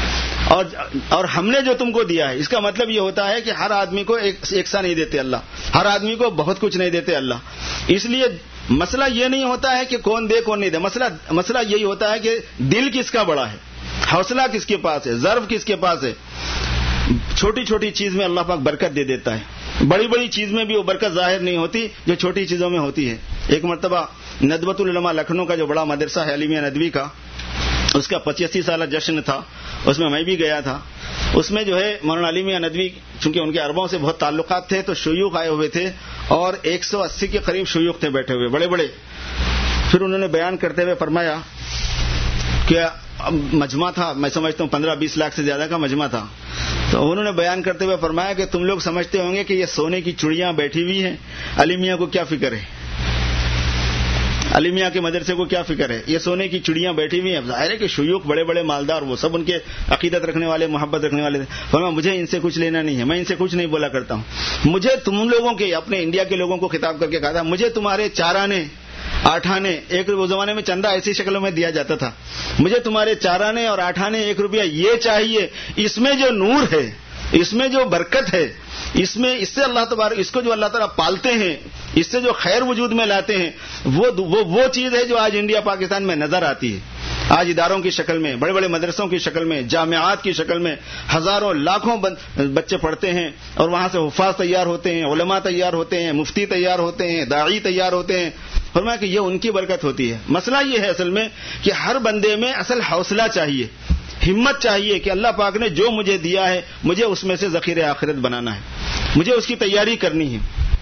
اور ہم نے جو تم کو دیا ہے, اس کا مطلب یہ ہوتا ہے کہ ہر آدمی کو ایک سا نہیں دیتے اللہ, ہر آدمی کو بہت کچھ نہیں دیتے اللہ. اس لیے مسئلہ یہ نہیں ہوتا ہے کہ کون دے کون نہیں دے, مسئلہ یہی ہوتا ہے کہ دل کس کا بڑا ہے, حوصلہ کس کے پاس ہے, ظرف کس کے پاس ہے. چھوٹی چھوٹی چیز میں اللہ پاک برکت دے دیتا ہے, بڑی بڑی چیز میں بھی وہ برکت ظاہر نہیں ہوتی جو چھوٹی چیزوں میں ہوتی ہے. ایک مرتبہ ندوۃ العلماء لکھنؤ کا جو بڑا مدرسہ ہے علیمیہ ندوی کا, اس کا 85 سالہ جشن تھا, اس میں میں بھی گیا تھا. اس میں جو ہے مولانا علیمیہ ندوی چونکہ ان کے عربوں سے بہت تعلقات تھے تو شیوخ آئے ہوئے تھے اور 180 کے قریب شیوخ تھے بیٹھے ہوئے بڑے بڑے. پھر انہوں نے بیان کرتے ہوئے فرمایا کہ مجمع تھا, میں سمجھتا ہوں 15-20 لاکھ سے زیادہ کا مجمع تھا. تو انہوں نے بیان کرتے ہوئے فرمایا کہ تم لوگ سمجھتے ہوں گے کہ یہ سونے کی چڑیاں بیٹھی ہوئی ہیں, علیمیہ کو کیا فکر ہے. علی میاں کے مدرسے کو کیا فکر ہے؟ یہ سونے کی چڑیاں بیٹھی ہوئی ہیں. ظاہر ہے کہ شیوخ بڑے بڑے مالدار وہ سب ان کے عقیدت رکھنے والے محبت رکھنے والے تھے. فرمایا مجھے ان سے کچھ لینا نہیں ہے, میں ان سے کچھ نہیں بولا کرتا ہوں. مجھے تم لوگوں کے اپنے انڈیا کے لوگوں کو خطاب کر کے کہا تھا مجھے تمہارے 4 آنے 8 آنے ایک وہ زمانے میں چندہ ایسی شکلوں میں دیا جاتا تھا, مجھے تمہارے 4 آنے اور 8 آنے 1 روپیہ یہ چاہیے. اس میں جو نور ہے, اس میں جو برکت ہے, اس سے اللہ تبارک اس کو جو اللہ تعالیٰ پالتے ہیں, اس سے جو خیر وجود میں لاتے ہیں, وہ چیز ہے جو آج انڈیا پاکستان میں نظر آتی ہے. آج اداروں کی شکل میں, بڑے بڑے مدرسوں کی شکل میں, جامعات کی شکل میں ہزاروں لاکھوں بچے پڑھتے ہیں اور وہاں سے حفاظ تیار ہوتے ہیں, علماء تیار ہوتے ہیں, مفتی تیار ہوتے ہیں, داعی تیار ہوتے ہیں. فرمایا کہ یہ ان کی برکت ہوتی ہے. مسئلہ یہ ہے اصل میں کہ ہر بندے میں اصل حوصلہ چاہیے, ہمت چاہیے کہ اللہ پاک نے جو مجھے دیا ہے مجھے اس میں سے ذخیرہ آخرت بنانا ہے, مجھے اس کی تیاری کرنی ہے,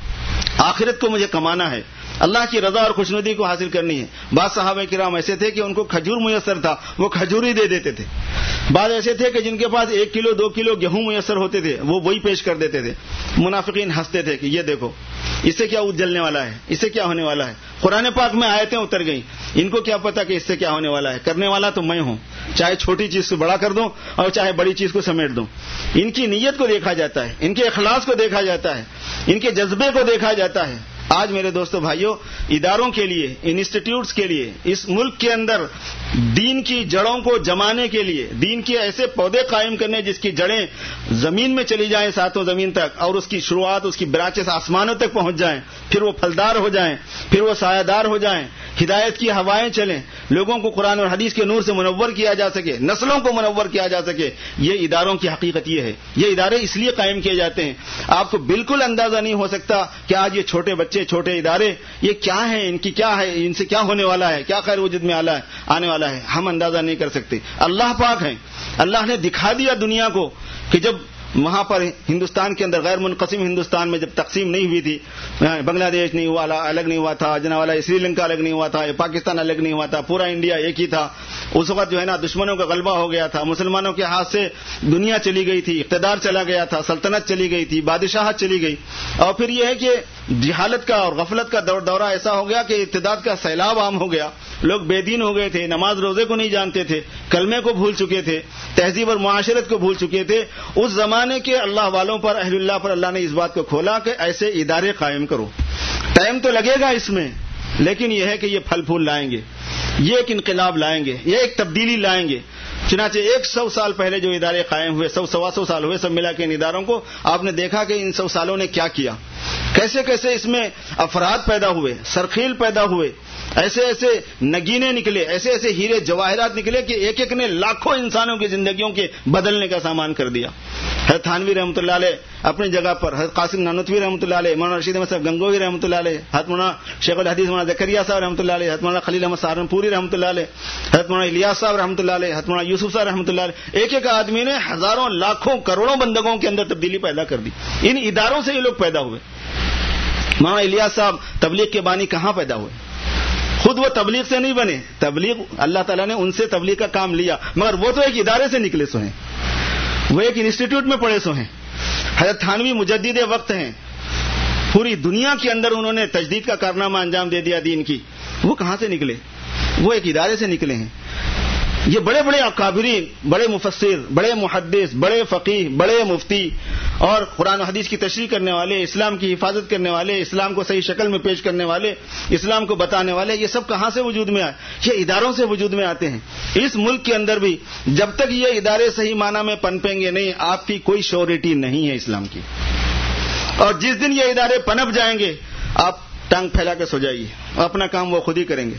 آخرت کو مجھے کمانا ہے, اللہ کی رضا اور خوشنودی کو حاصل کرنی ہے. بعض صحابہ کرام ایسے تھے کہ ان کو کھجور میسر تھا, وہ کھجور ہی دے دیتے تھے. بعض ایسے تھے کہ جن کے پاس 1 کلو 2 کلو گیہوں میسر ہوتے تھے, وہ وہی پیش کر دیتے تھے. منافقین ہنستے تھے کہ یہ دیکھو اس سے کیا اجلنے والا ہے, اس سے کیا ہونے والا ہے. قرآن پاک میں آیتیں اتر گئیں, ان کو کیا پتا کہ اس سے کیا ہونے والا ہے. کرنے والا تو میں ہوں, چاہے چھوٹی چیز کو بڑا کر دوں اور چاہے بڑی چیز کو سمیٹ دوں. ان کی نیت کو دیکھا جاتا ہے, ان کے اخلاص کو دیکھا جاتا ہے, ان کے جذبے کو دیکھا جاتا ہے. آج میرے دوستو بھائیوں, اداروں کے لیے, انسٹیٹیوٹس کے لیے, اس ملک کے اندر دین کی جڑوں کو جمانے کے لیے, دین کے ایسے پودے قائم کرنے جس کی جڑیں زمین میں چلی جائیں 7 زمین تک, اور اس کی شروعات, اس کی برانچز آسمانوں تک پہنچ جائیں, پھر وہ پھلدار ہو جائیں, پھر وہ سایہ دار ہو جائیں, ہدایت کی ہوائیں چلیں, لوگوں کو قرآن اور حدیث کے نور سے منور کیا جا سکے, نسلوں کو منور کیا جا سکے. یہ اداروں کی حقیقت یہ ہے. یہ ادارے اس لیے قائم کیے جاتے ہیں. آپ کو بالکل اندازہ نہیں ہو سکتا کہ آج یہ چھوٹے بچے, چھوٹے ادارے یہ کیا ہیں, ان کی کیا ہے, ان سے کیا ہونے والا ہے, کیا خیر وجود میں آنے والا ہے, ہم اندازہ نہیں کر سکتے. اللہ پاک ہیں, اللہ نے دکھا دیا دنیا کو کہ جب وہاں پر ہندوستان کے اندر, غیر منقسم ہندوستان میں جب تقسیم نہیں ہوئی تھی, بنگلہ دیش نہیں ہوا, الگ نہیں ہوا تھا, جنا والا سری لنکا الگ نہیں ہوا تھا, پاکستان الگ نہیں ہوا تھا, پورا انڈیا ایک ہی تھا. اس وقت جو ہے نا دشمنوں کا غلبہ ہو گیا تھا, مسلمانوں کے ہاتھ سے دنیا چلی گئی تھی, اقتدار چلا گیا تھا, سلطنت چلی گئی تھی, بادشاہت چلی گئی. اور پھر یہ ہے کہ جہالت کا اور غفلت کا دورہ ایسا ہو گیا کہ ارتداد کا سیلاب عام ہو گیا. لوگ بے دین ہو گئے تھے, نماز روزے کو نہیں جانتے تھے, کلمے کو بھول چکے تھے, تہذیب اور معاشرت کو بھول چکے تھے. اس زمانے کے اللہ والوں پر, اہل اللہ پر اللہ نے اس بات کو کھولا کہ ایسے ادارے قائم کرو. ٹائم تو لگے گا اس میں, لیکن یہ ہے کہ یہ پھل پھول لائیں گے, یہ ایک انقلاب لائیں گے, یہ ایک تبدیلی لائیں گے. چنانچہ 100 سال پہلے جو ادارے قائم ہوئے, 100-125 سال ہوئے سب ملا کے ان اداروں کو, آپ نے دیکھا کہ ان 100 سالوں نے کیا کیا, کیسے کیسے اس میں افراد پیدا ہوئے, سرخیل پیدا ہوئے, ایسے ایسے نگینے نکلے, ایسے ایسے ہیرے جواہرات نکلے کہ ایک ایک نے لاکھوں انسانوں کی زندگیوں کے بدلنے کا سامان کر دیا. حضرت تھانوی رحمۃ اللہ علیہ اپنی جگہ پر, حضرت قاسم نانوتوی رحمۃ اللہ علیہ, مولانا رشید احمد صاحب گنگوہی رحمۃ اللہ علیہ, حضرت مولانا شیخ الحدیث مولانا زکریا صاحب رحمۃ اللہ علیہ, حضرت مولانا خلیل احمد سہارنپوری رحمۃ اللہ علیہ, حضرت مولانا الیاس صاحب رحمۃ اللہ علیہ, حضرت مولانا یوسف صاحب رحمۃ اللہ علیہ. ایک ایک آدمی نے ہزاروں لاکھوں کروڑوں بندگوں کے اندر تبدیلی پیدا کر دی. ان اداروں سے یہ لوگ پیدا ہوئے. مولانا الیاس صاحب تبلیغ کے بانی کہاں پیدا ہوئے؟ خود وہ تبلیغ سے نہیں بنے, تبلیغ اللہ تعالیٰ نے ان سے تبلیغ کا کام لیا, مگر وہ تو ایک ادارے سے نکلے سو ہیں, وہ ایک انسٹیٹیوٹ میں پڑھے سو ہیں. حضرت تھانوی مجدد وقت ہیں, پوری دنیا کے اندر انہوں نے تجدید کا کارنامہ انجام دے دیا دین کی. وہ کہاں سے نکلے؟ وہ ایک ادارے سے نکلے ہیں. یہ بڑے بڑے اکابرین, بڑے مفسر, بڑے محدث, بڑے فقیہ, بڑے مفتی اور قرآن و حدیث کی تشریح کرنے والے, اسلام کی حفاظت کرنے والے, اسلام کو صحیح شکل میں پیش کرنے والے, اسلام کو بتانے والے, یہ سب کہاں سے وجود میں آئے؟ یہ اداروں سے وجود میں آتے ہیں. اس ملک کے اندر بھی جب تک یہ ادارے صحیح معنی میں پنپیں گے نہیں, آپ کی کوئی شیورٹی نہیں ہے اسلام کی. اور جس دن یہ ادارے پنپ جائیں گے, آپ ٹانگ پھیلا کے سو جائیے, اپنا کام وہ خود ہی کریں گے.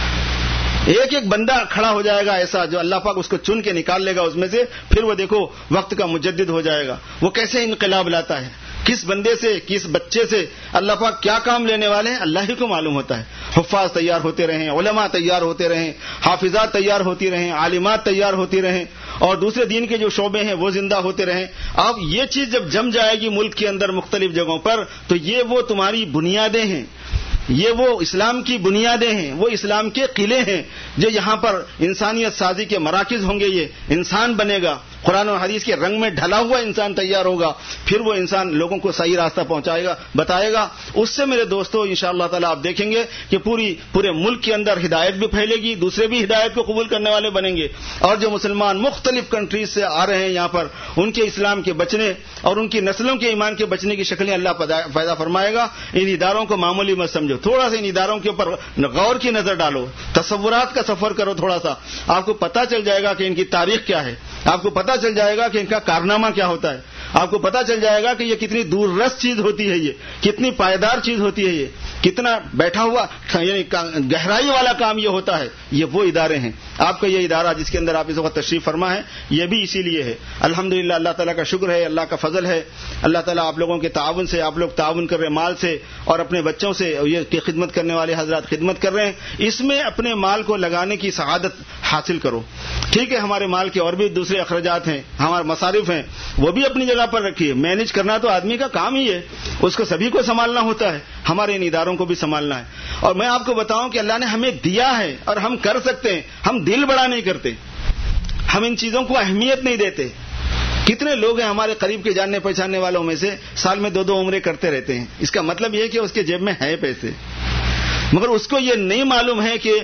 ایک ایک بندہ کھڑا ہو جائے گا ایسا جو اللہ پاک اس کو چن کے نکال لے گا اس میں سے. پھر وہ دیکھو وقت کا مجدد ہو جائے گا. وہ کیسے انقلاب لاتا ہے, کس بندے سے, کس بچے سے اللہ پاک کیا کام لینے والے ہیں اللہ ہی کو معلوم ہوتا ہے. حفاظ تیار ہوتے رہیں, علماء تیار ہوتے رہیں, حافظات تیار ہوتی رہیں, عالمات تیار ہوتی رہیں, اور دوسرے دین کے جو شعبے ہیں وہ زندہ ہوتے رہیں. اب یہ چیز جب جم جائے گی ملک کے اندر مختلف جگہوں پر, تو یہ وہ تمہاری بنیادیں ہیں, یہ وہ اسلام کی بنیادیں ہیں, وہ اسلام کے قلعے ہیں جو یہاں پر انسانیت سازی کے مراکز ہوں گے. یہ انسان بنے گا, قرآن و حدیث کے رنگ میں ڈھلا ہوا انسان تیار ہوگا, پھر وہ انسان لوگوں کو صحیح راستہ پہنچائے گا, بتائے گا. اس سے میرے دوستو انشاءاللہ تعالی آپ دیکھیں گے کہ پورے ملک کے اندر ہدایت بھی پھیلے گی, دوسرے بھی ہدایت کو قبول کرنے والے بنیں گے. اور جو مسلمان مختلف کنٹریز سے آ رہے ہیں یہاں پر, ان کے اسلام کے بچنے اور ان کی نسلوں کے ایمان کے بچنے کی شکلیں اللہ پیدا فرمائے گا. ان اداروں کو معمولی مت سمجھو, تھوڑا سا ان اداروں کے اوپر غور کی نظر ڈالو, تصورات کا سفر کرو تھوڑا سا, آپ کو پتہ چل جائے گا کہ ان کی تاریخ کیا ہے, آپ کو پتہ چل جائے گا کہ ان کا کارنامہ کیا ہوتا ہے, آپ کو پتہ چل جائے گا کہ یہ کتنی دور رس چیز ہوتی ہے, یہ کتنی پائیدار چیز ہوتی ہے, یہ کتنا بیٹھا ہوا یعنی گہرائی والا کام یہ ہوتا ہے. یہ وہ ادارے ہیں. آپ کا یہ ادارہ جس کے اندر آپ اس وقت تشریف فرما ہے, یہ بھی اسی لیے ہے. الحمدللہ اللہ تعالیٰ کا شکر ہے, اللہ کا فضل ہے. اللہ تعالیٰ آپ لوگوں کے تعاون سے, آپ لوگ تعاون کر رہے ہیں مال سے اور اپنے بچوں سے, یہ خدمت کرنے والے حضرات خدمت کر رہے ہیں, اس میں اپنے مال کو لگانے کی سعادت حاصل کرو. ٹھیک ہے, ہمارے مال کے اور بھی دوسرے اخراجات ہیں, ہمارے مصارف ہیں, وہ بھی اپنی جگہ پر رکھیے. مینج کرنا تو آدمی کا کام ہی ہے, اس کو سبھی کو سنبھالنا ہوتا ہے, ہمارے ان اداروں کو بھی سنبھالنا ہے. اور میں آپ کو بتاؤں کہ اللہ نے ہمیں دیا ہے اور ہم کر سکتے ہیں, ہم دل بڑا نہیں کرتے, ہم ان چیزوں کو اہمیت نہیں دیتے. کتنے لوگ ہیں ہمارے قریب کے جاننے پہچاننے والوں میں سے سال میں 2 عمرے کرتے رہتے ہیں. اس کا مطلب یہ کہ اس کے جیب میں ہے پیسے, مگر اس کو یہ نہیں معلوم ہے کہ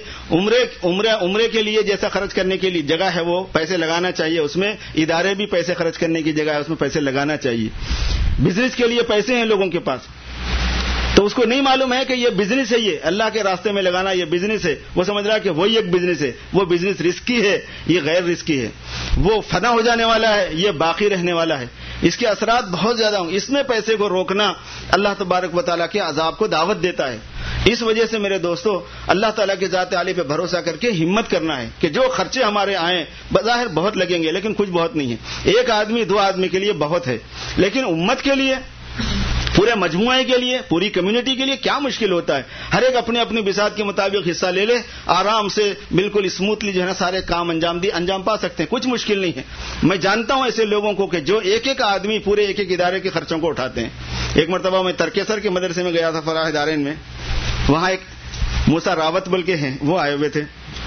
عمرے کے لیے جیسا خرچ کرنے کے لیے جگہ ہے وہ پیسے لگانا چاہیے, اس میں ادارے بھی پیسے خرچ کرنے کی جگہ ہے, اس میں پیسے لگانا چاہیے. بزنس کے لیے پیسے ہیں لوگوں کے پاس, تو اس کو نہیں معلوم ہے کہ یہ بزنس ہے, یہ اللہ کے راستے میں لگانا یہ بزنس ہے. وہ سمجھ رہا ہے کہ وہی ایک بزنس ہے, وہ بزنس رسکی ہے, یہ غیر رسکی ہے, وہ فنا ہو جانے والا ہے, یہ باقی رہنے والا ہے. اس کے اثرات بہت زیادہ ہوں. اس میں پیسے کو روکنا اللہ تبارک و تعالیٰ کے عذاب کو دعوت دیتا ہے. اس وجہ سے میرے دوستو اللہ تعالیٰ کے ذات عالی پہ بھروسہ کر کے ہمت کرنا ہے کہ جو خرچے ہمارے آئیں بظاہر بہت لگیں گے لیکن کچھ بہت نہیں ہے. ایک آدمی 2 آدمی کے لیے بہت ہے, لیکن امت کے لیے, پورے مجموعے کے لیے, پوری کمیونٹی کے لیے کیا مشکل ہوتا ہے. ہر ایک اپنے اپنی بساط کے مطابق حصہ لے لے, آرام سے بالکل اسموتھلی جو ہے نا سارے کام انجام پا سکتے ہیں, کچھ مشکل نہیں ہے. میں جانتا ہوں ایسے لوگوں کو کہ جو ایک آدمی پورے ایک ادارے کے خرچوں کو اٹھاتے ہیں. ایک مرتبہ میں ترکیسر کے مدرسے میں گیا تھا, فلاح ادارین میں, وہاں ایک موسیٰ راوت بول کے ہیں, وہ آئے ہوئے تھے.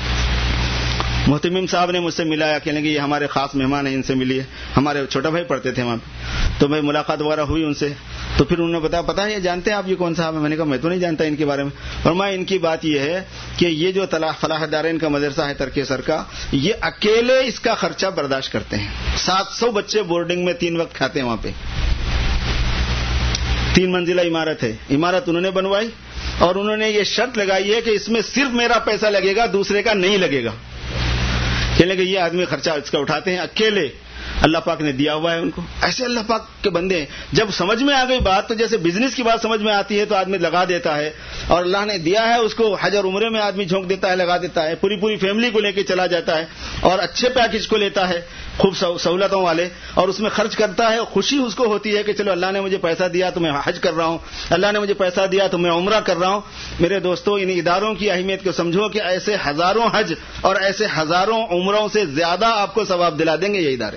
محتمم صاحب نے مجھ سے ملایا, کہنے کہ یہ ہمارے خاص مہمان ہیں, ان سے ملیے. ہمارے چھوٹا بھائی پڑھتے تھے وہاں پہ, تو میں ملاقات وغیرہ ہوئی ان سے. تو پھر انہوں نے بتایا, پتا ہے یہ جانتے ہیں آپ یہ کون صاحب ہے؟ میں نے کہا میں تو نہیں جانتا ان کے بارے میں. فرمایا ان کی بات یہ ہے کہ یہ جو فلاح دارین کا مدرسہ ہے ترکیسر کا, یہ اکیلے اس کا خرچہ برداشت کرتے ہیں. 700 بچے بورڈنگ میں 3 وقت کھاتے ہیں وہاں پہ. 3 منزلہ عمارت ہے, عمارت انہوں نے بنوائی اور انہوں نے یہ شرط لگائی ہے کہ اس میں صرف میرا پیسہ لگے گا, دوسرے کا نہیں لگے گا. کہنے کہ یہ آدمی خرچہ اس کا اٹھاتے ہیں اکیلے, اللہ پاک نے دیا ہوا ہے ان کو. ایسے اللہ پاک کے بندے ہیں. جب سمجھ میں آ گئی بات تو جیسے بزنس کی بات سمجھ میں آتی ہے تو آدمی لگا دیتا ہے, اور اللہ نے دیا ہے اس کو حج اور عمرے میں آدمی جھونک دیتا ہے, لگا دیتا ہے, پوری فیملی کو لے کے چلا جاتا ہے اور اچھے پیکج کو لیتا ہے خوب سہولتوں والے, اور اس میں خرچ کرتا ہے. خوشی اس کو ہوتی ہے کہ چلو اللہ نے مجھے پیسہ دیا تو میں حج کر رہا ہوں, اللہ نے مجھے پیسہ دیا تو میں عمرہ کر رہا ہوں. میرے دوستو ان اداروں کی اہمیت کو سمجھو کہ ایسے ہزاروں حج اور ایسے ہزاروں عمروں سے زیادہ آپ کو ثواب دلا دیں گے یہ ادارے.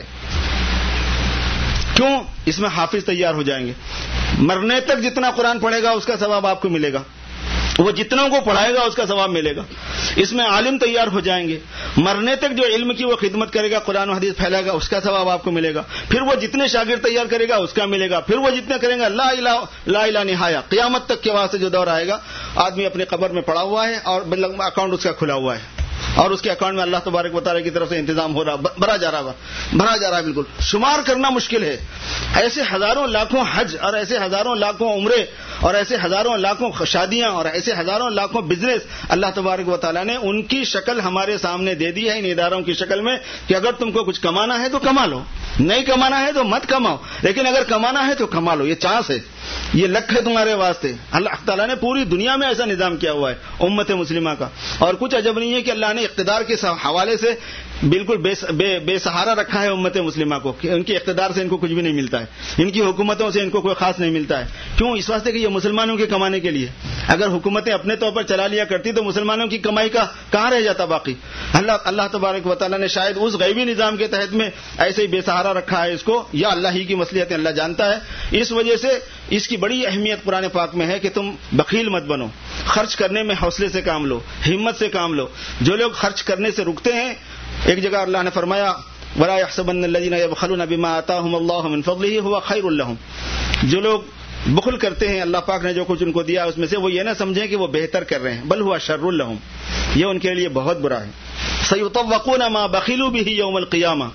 کیوں؟ اس میں حافظ تیار ہو جائیں گے. مرنے تک جتنا قرآن پڑھے گا اس کا ثواب آپ کو ملے گا, وہ جتنوں کو پڑھائے گا اس کا ثواب ملے گا. اس میں عالم تیار ہو جائیں گے, مرنے تک جو علم کی وہ خدمت کرے گا, قرآن و حدیث پھیلائے گا, اس کا ثواب آپ کو ملے گا. پھر وہ جتنے شاگرد تیار کرے گا اس کا ملے گا. پھر وہ جتنے کریں گا لا الہ نہایا, قیامت تک کے واسطے جو دور آئے گا, آدمی اپنے قبر میں پڑا ہوا ہے اور اکاؤنٹ اس کا کھلا ہوا ہے, اور اس کے اکاؤنٹ میں اللہ تبارک و تعالیٰ کی طرف سے انتظام ہو رہا, بھرا جا رہا ہے. بالکل شمار کرنا مشکل ہے. ایسے ہزاروں لاکھوں حج اور ایسے ہزاروں لاکھوں عمرے اور ایسے ہزاروں لاکھوں شادیاں اور ایسے ہزاروں لاکھوں بزنس اللہ تبارک و تعالیٰ نے ان کی شکل ہمارے سامنے دے دی ہے, ان اداروں کی شکل میں, کہ اگر تم کو کچھ کمانا ہے تو کما لو, نہیں کمانا ہے تو مت کماؤ, لیکن اگر کمانا ہے تو کما لو. یہ چانس ہے, یہ لک ہے تمہارے واسطے. اللہ تعالیٰ نے پوری دنیا میں ایسا نظام کیا ہوا ہے امت مسلمہ کا. اور کچھ عجب نہیں ہے کہ اللہ نے اقتدار کے حوالے سے بالکل بے سہارا رکھا ہے امت مسلمہ کو, کہ ان کے اقتدار سے ان کو کچھ بھی نہیں ملتا ہے, ان کی حکومتوں سے ان کو کوئی خاص نہیں ملتا ہے. کیوں؟ اس واسطے کہ یہ مسلمانوں کے کمانے کے لیے. اگر حکومتیں اپنے طور پر چلا لیا کرتی تو مسلمانوں کی کمائی کا کہاں رہ جاتا باقی. اللہ تبارک و تعالیٰ نے شاید اس غیبی نظام کے تحت میں ایسے ہی بے سہارا رکھا ہے اس کو, یا اللہ ہی کی مصلحتیں اللہ جانتا ہے. اس وجہ سے اس کی بڑی اہمیت قرآن پاک میں ہے کہ تم بخیل مت بنو, خرچ کرنے میں حوصلے سے کام لو, ہمت سے کام لو. جو لوگ خرچ کرنے سے رکتے ہیں, ایک جگہ اللہ نے فرمایا ولا يحسبن الذين يبخلون بما آتاهم الله من فضله هو خير لهم. جو لوگ بخل کرتے ہیں اللہ پاک نے جو کچھ ان کو دیا اس میں سے، وہ یہ نہ سمجھیں کہ وہ بہتر کر رہے ہیں، بل هو شر لهم، یہ ان کے لیے بہت برا ہے. سيطوقون ما بخلوا به يوم القيامة،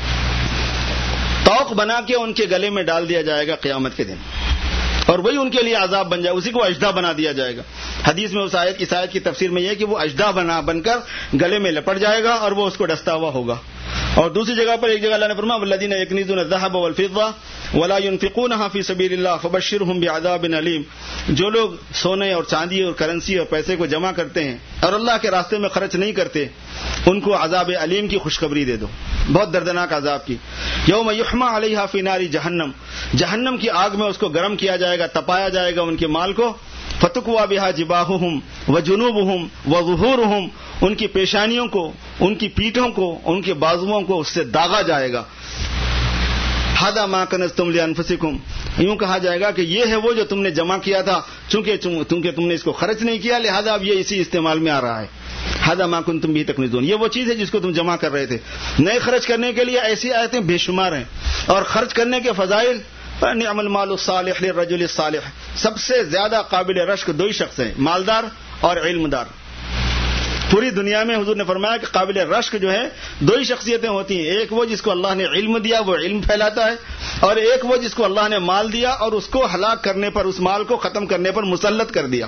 توق بنا کے ان کے گلے میں ڈال دیا جائے گا قیامت کے دن، اور وہی ان کے لیے عذاب بن جائے، اسی کو اژدھا بنا دیا جائے گا. حدیث میں اس آیت کی تفسیر میں یہ ہے کہ وہ اژدھا بن کر گلے میں لپٹ جائے گا اور وہ اس کو ڈستا ہوا ہوگا. اور دوسری جگہ پر ایک جگہ اللہ نے فرمایا والذین یکنزون الذهب والفضة ولا ينفقونها في سبيل الله فبشرهم بعذاب أليم. جو لوگ سونے اور چاندی اور کرنسی اور پیسے کو جمع کرتے ہیں اور اللہ کے راستے میں خرچ نہیں کرتے، ان کو عذاب علیم کی خوشخبری دے دو، بہت دردناک عذاب کی. یوم یحمى علیہا فی نار جہنم، جہنم کی آگ میں اس کو گرم کیا جائے گا، تپایا جائے گا ان کے مال کو. فتکوا بہا جباہہم وجنوبہم وظہورہم، ان کی پیشانیوں کو، ان کی پیٹھوں کو، ان کے بازوؤں کو اس سے داغا جائے گا. ھذا ما کنزتم لانفسکم، یوں کہا جائے گا کہ یہ ہے وہ جو تم نے جمع کیا تھا، چونکہ تم نے اس کو خرچ نہیں کیا لہذا اب یہ اسی استعمال میں آ رہا ہے. ھذا ما کنتم به تکنزون، یہ وہ چیز ہے جس کو تم جمع کر رہے تھے. نئے خرچ کرنے کے لیے ایسی آیتیں بے شمار ہیں، اور خرچ کرنے کے فضائل نعم المال الصالح للرجل الصالح، سب سے زیادہ قابل رشک دو ہی شخص ہیں، مالدار اور علمدار. پوری دنیا میں حضور نے فرمایا کہ قابل رشک جو ہے دو ہی شخصیتیں ہوتی ہیں، ایک وہ جس کو اللہ نے علم دیا وہ علم پھیلاتا ہے، اور ایک وہ جس کو اللہ نے مال دیا اور اس کو ہلاک کرنے پر، اس مال کو ختم کرنے پر مسلط کر دیا.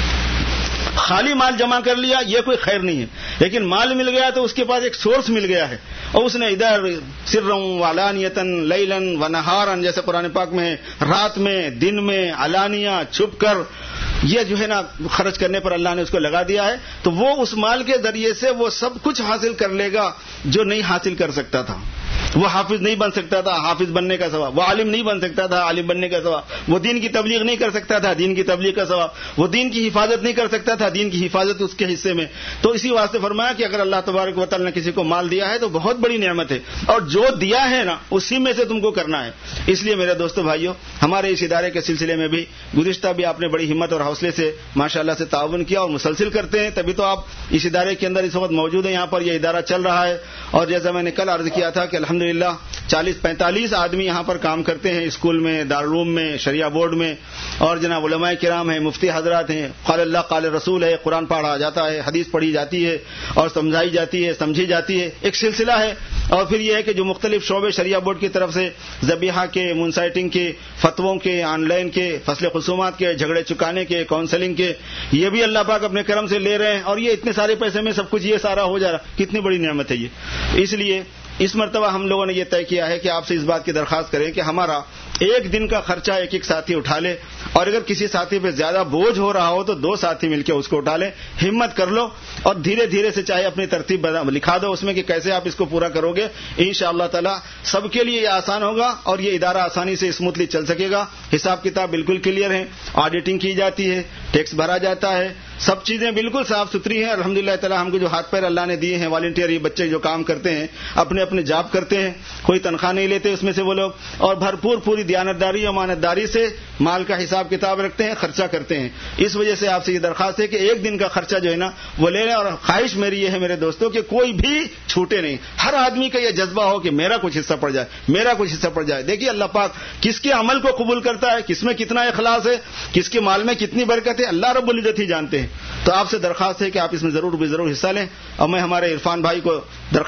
خالی مال جمع کر لیا یہ کوئی خیر نہیں ہے، لیکن مال مل گیا تو اس کے پاس ایک سورس مل گیا ہے، اور اس نے ادھر سرًا وعلانیۃ لیلا ونہارا، جیسے قرآن پاک میں ہے، رات میں، دن میں، علانیہ، چھپ کر، یہ جو ہے نا خرچ کرنے پر اللہ نے اس کو لگا دیا ہے. تو وہ اس مال کے ذریعے سے وہ سب کچھ حاصل کر لے گا جو نہیں حاصل کر سکتا تھا. وہ حافظ نہیں بن سکتا تھا، حافظ بننے کا ثواب. وہ عالم نہیں بن سکتا تھا، عالم بننے کا ثواب. وہ دین کی تبلیغ نہیں کر سکتا تھا، دین کی تبلیغ کا ثواب. وہ دین کی حفاظت نہیں کر سکتا تھا، دین کی حفاظت اس کے حصے میں. تو اسی واسطے فرمایا کہ اگر اللہ تبارک و تعالی نے کسی کو مال دیا ہے تو بہت بڑی نعمت ہے، اور جو دیا ہے نا اسی میں سے تم کو کرنا ہے. اس لیے میرے دوستو بھائیو، ہمارے اس ادارے کے سلسلے میں بھی گزشتہ بھی آپ نے بڑی ہمت اور حوصلے سے ماشاءاللہ سے تعاون کیا اور مسلسل کرتے ہیں، تبھی تو آپ اس ادارے کے اندر اس وقت موجود ہیں. یہاں پر یہ ادارہ چل رہا ہے، اور جیسا میں نے کل عرض کیا تھا کہ الحمدللہ 40-45 آدمی یہاں پر کام کرتے ہیں، اسکول میں، دارالعلوم میں، شریعہ بورڈ میں، اور جناب علماء کرام ہیں، مفتی حضرات ہیں. قال اللہ قال رسول ہے، قرآن پڑھا جاتا ہے، حدیث پڑھی جاتی ہے اور سمجھائی جاتی ہے، سمجھی جاتی ہے، ایک سلسلہ ہے. اور پھر یہ ہے کہ جو مختلف شعبے شریعہ بورڈ کی طرف سے ذبیحہ کے، مونسائٹنگ کے، فتووں کے، آن لائن کے، فصل خصومات کے، جھگڑے چکانے کے، کاؤنسلنگ کے، یہ بھی اللہ پاک اپنے کرم سے لے رہے ہیں، اور یہ اتنے سارے پیسے میں سب کچھ یہ سارا ہو جا رہا، کتنی بڑی نعمت ہے یہ. اس لیے اس مرتبہ ہم لوگوں نے یہ طے کیا ہے کہ آپ سے اس بات کی درخواست کریں کہ ہمارا ایک دن کا خرچہ ایک ساتھی اٹھا لے، اور اگر کسی ساتھی پہ زیادہ بوجھ ہو رہا ہو تو 2 ساتھی مل کے اس کو اٹھا لیں. ہمت کر لو اور دھیرے دھیرے سے چاہے اپنی ترتیب لکھا دو اس میں کہ کیسے آپ اس کو پورا کرو گے. انشاءاللہ تعالی سب کے لیے یہ آسان ہوگا اور یہ ادارہ آسانی سے اسموتھلی چل سکے گا. حساب کتاب بالکل کلیئر ہیں، آڈیٹنگ کی جاتی ہے، ٹیکس بھرا جاتا ہے، سب چیزیں بالکل صاف ستھری ہیں. الحمدللہ تعالی ہم کو جو ہاتھ پیر اللہ نے دیے ہیں، والنٹیئر یہ بچے جو کام کرتے ہیں اپنے اپنے جاب کرتے ہیں، کوئی تنخواہ نہیں لیتے اس میں سے وہ لوگ، اور بھرپور پوری دیانتداری اور امانتداری سے مال کا حساب کتاب رکھتے ہیں، خرچہ کرتے ہیں. اس وجہ سے آپ سے یہ درخواست ہے کہ ایک دن کا خرچہ جو ہے نا وہ لے لیں. اور خواہش میری یہ ہے میرے دوستوں کہ کوئی بھی چھوٹے نہیں، ہر آدمی کا یہ جذبہ ہو کہ میرا کچھ حصہ پڑ جائے، میرا کچھ حصہ پڑ جائے. دیکھیے اللہ پاک کس کے عمل کو قبول کرتا ہے، کس میں کتنا اخلاص ہے، کس کے مال میں کتنی برکت ہے، اللہ رب العزت ہی جانتے ہیں. تو آپ سے درخواست ہے کہ آپ اس میں ضرور ضرور حصہ لیں. اور میں ہمارے عرفان بھائی کو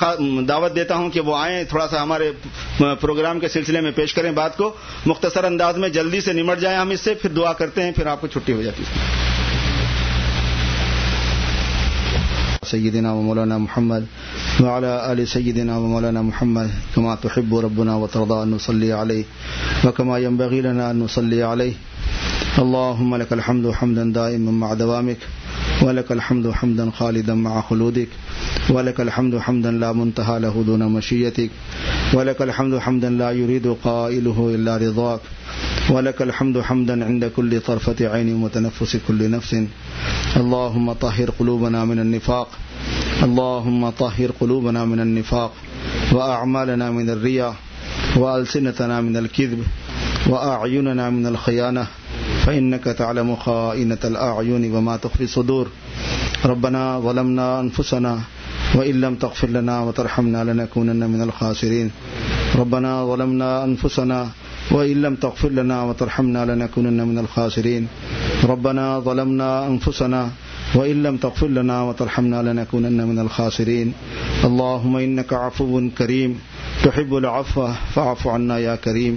دعوت دیتا ہوں کہ وہ آئیں، تھوڑا سا ہمارے پروگرام کے سلسلے میں پیش کریں بات کو، مختصر انداز میں جلدی سے نمٹ جائیں ہم اس سے، پھر دعا کرتے ہیں، پھر آپ کو چھٹی ہو جاتی ہے. سیدنا و مولانا محمد وعلى آل سيدنا ومولانا محمد كما تحب ربنا وترضى أن نصلي عليه وكما ينبغي لنا أن نصلي عليه. اللهم لك الحمد حمدا دائما مع دوامك، ولك الحمد حمدا خالدا مع خلودك، ولك الحمد حمدا لا منتهى له دون مشيتك، ولك الحمد حمدا لا يريد قائله إلا رضاك، ولك الحمد حمدا عند كل طرفة عين وتنفس كل نفس. اللهم طهر قلوبنا من النفاق، اللهم طهر قلوبنا من النفاق، وأعمالنا من الرياء، وألسنتنا من الكذب، وأعيننا من الخيانة، فإنك تعلم خائنة الأعين وما تخفي الصدور. ربنا ظلمنا أنفسنا وإن لم تغفر لنا وترحمنا لنكونن من الخاسرين ربنا ظلمنا أنفسنا وإن لم تغفر لنا وترحمنا لنكونن من الخاسرين ربنا ظلمنا أنفسنا وإن لم تغفر لنا وترحمنا لنكونن من الخاسرين اللهم إنك عفو كريم تحب العفو فاعف عنا يا كريم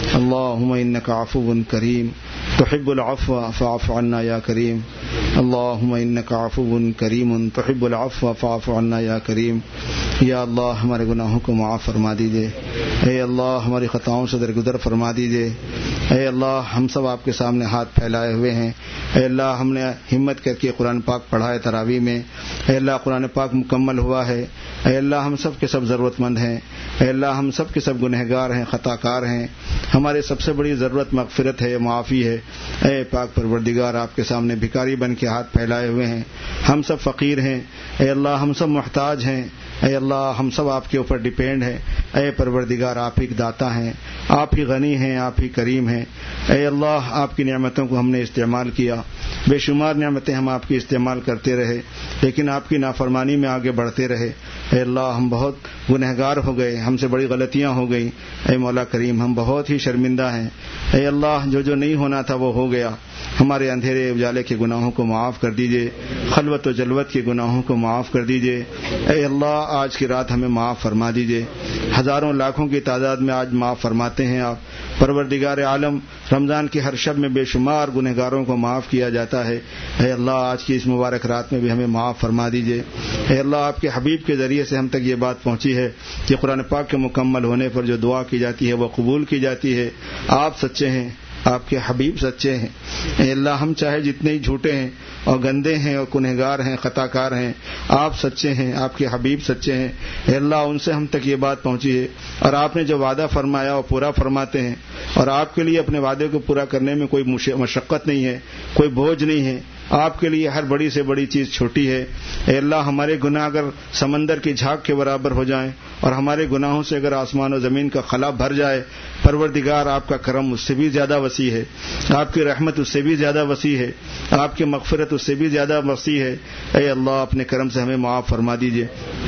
اللهم إنك عفو كريم تحب العفو فاعف عنا يا كريم اللهم إنك عفو كريم تحب العفو فاعف عنا یا کریم. یا اللہ ہمارے گناہوں کو معاف فرما دیجیے. اے اللہ ہماری خطاؤں سے درگزر فرما دیجیے. اے اللہ ہم سب آپ کے سامنے ہاتھ پھیلائے ہوئے ہیں. اے اللہ ہم نے ہمت کر کے قرآن پاک پڑھا ہے تراویح میں. اے اللہ قرآن پاک مکمل ہوا ہے. اے اللہ ہم سب کے سب ضرورت مند ہیں. اے اللہ ہم سب کے سب گنہگار ہیں, خطا کار ہیں. ہمارے سب سے بڑی ضرورت مغفرت ہے, معافی ہے. اے پاک پروردگار آپ کے سامنے بھکاری بن کے ہاتھ پھیلائے ہوئے ہیں. ہم سب فقیر ہیں. اے اللہ ہم سب محتاج ہیں. اے اللہ ہم سب آپ کے اوپر ڈیپینڈ ہیں. اے پروردگار آپ ہی داتا ہیں, آپ ہی غنی ہیں, آپ ہی کریم ہیں. اے اللہ آپ کی نعمتوں کو ہم نے استعمال کیا, بے شمار نعمتیں ہم آپ کی استعمال کرتے رہے, لیکن آپ کی نافرمانی میں آگے بڑھتے رہے. اے اللہ ہم بہت گنہگار ہو گئے, ہم سے بڑی غلطیاں ہو گئیں. اے مولا کریم ہم بہت ہی شرمندہ ہیں. اے اللہ جو نہیں ہونا تھا وہ ہو گیا. ہمارے اندھیرے اجالے کے گناہوں کو معاف کر دیجیے, خلوت و جلوت کے گناہوں کو معاف کر دیجیے. اے اللہ آج کی رات ہمیں معاف فرما دیجیے. ہزاروں لاکھوں کی تعداد میں آج معاف فرماتے ہیں آپ. پروردگار عالم رمضان کی ہر شب میں بے شمار گنہگاروں کو معاف کیا جاتا ہے. اے اللہ آج کی اس مبارک رات میں بھی ہمیں معاف فرما دیجیے. اے اللہ آپ کے حبیب کے ذریعے سے ہم تک یہ بات پہنچی ہے کہ قرآن پاک کے مکمل ہونے پر جو دعا کی جاتی ہے وہ قبول کی جاتی ہے. آپ سچے ہیں, آپ کے حبیب سچے ہیں. اے اللہ ہم چاہے جتنے ہی جھوٹے ہیں اور گندے ہیں اور گنہگار ہیں, خطا کار ہیں, آپ سچے ہیں, آپ کے حبیب سچے ہیں. اے اللہ ان سے ہم تک یہ بات پہنچی ہے, اور آپ نے جو وعدہ فرمایا وہ پورا فرماتے ہیں, اور آپ کے لیے اپنے وعدے کو پورا کرنے میں کوئی مشقت نہیں ہے, کوئی بوجھ نہیں ہے. آپ کے لیے ہر بڑی سے بڑی چیز چھوٹی ہے. اے اللہ ہمارے گناہ اگر سمندر کی جھاگ کے برابر ہو جائیں اور ہمارے گناہوں سے اگر آسمان و زمین کا خلا بھر جائے, پروردگار آپ کا کرم اس سے بھی زیادہ وسیع ہے, آپ کی رحمت اس سے بھی زیادہ وسیع ہے, آپ کی مغفرت اس سے بھی زیادہ وسیع ہے. اے اللہ اپنے کرم سے ہمیں معاف فرما دیجیے.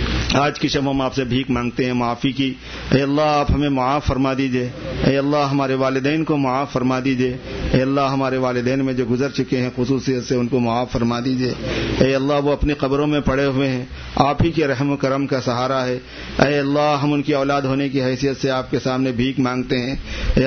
آج کی شب ہم آپ سے بھیک مانگتے ہیں معافی کی. اے اللہ آپ ہمیں معاف فرما دیجیے. اے اللہ ہمارے والدین کو معاف فرما دیجیے. اے اللہ ہمارے والدین میں جو گزر چکے ہیں خصوصیت سے ان کو معاف فرما دیجیے. اے اللہ وہ اپنی قبروں میں پڑے ہوئے ہیں, آپ ہی کے رحم و کرم کا سہارا ہے. اے اللہ ہم ان کی اولاد ہونے کی حیثیت سے آپ کے سامنے بھیک مانگتے ہیں. اے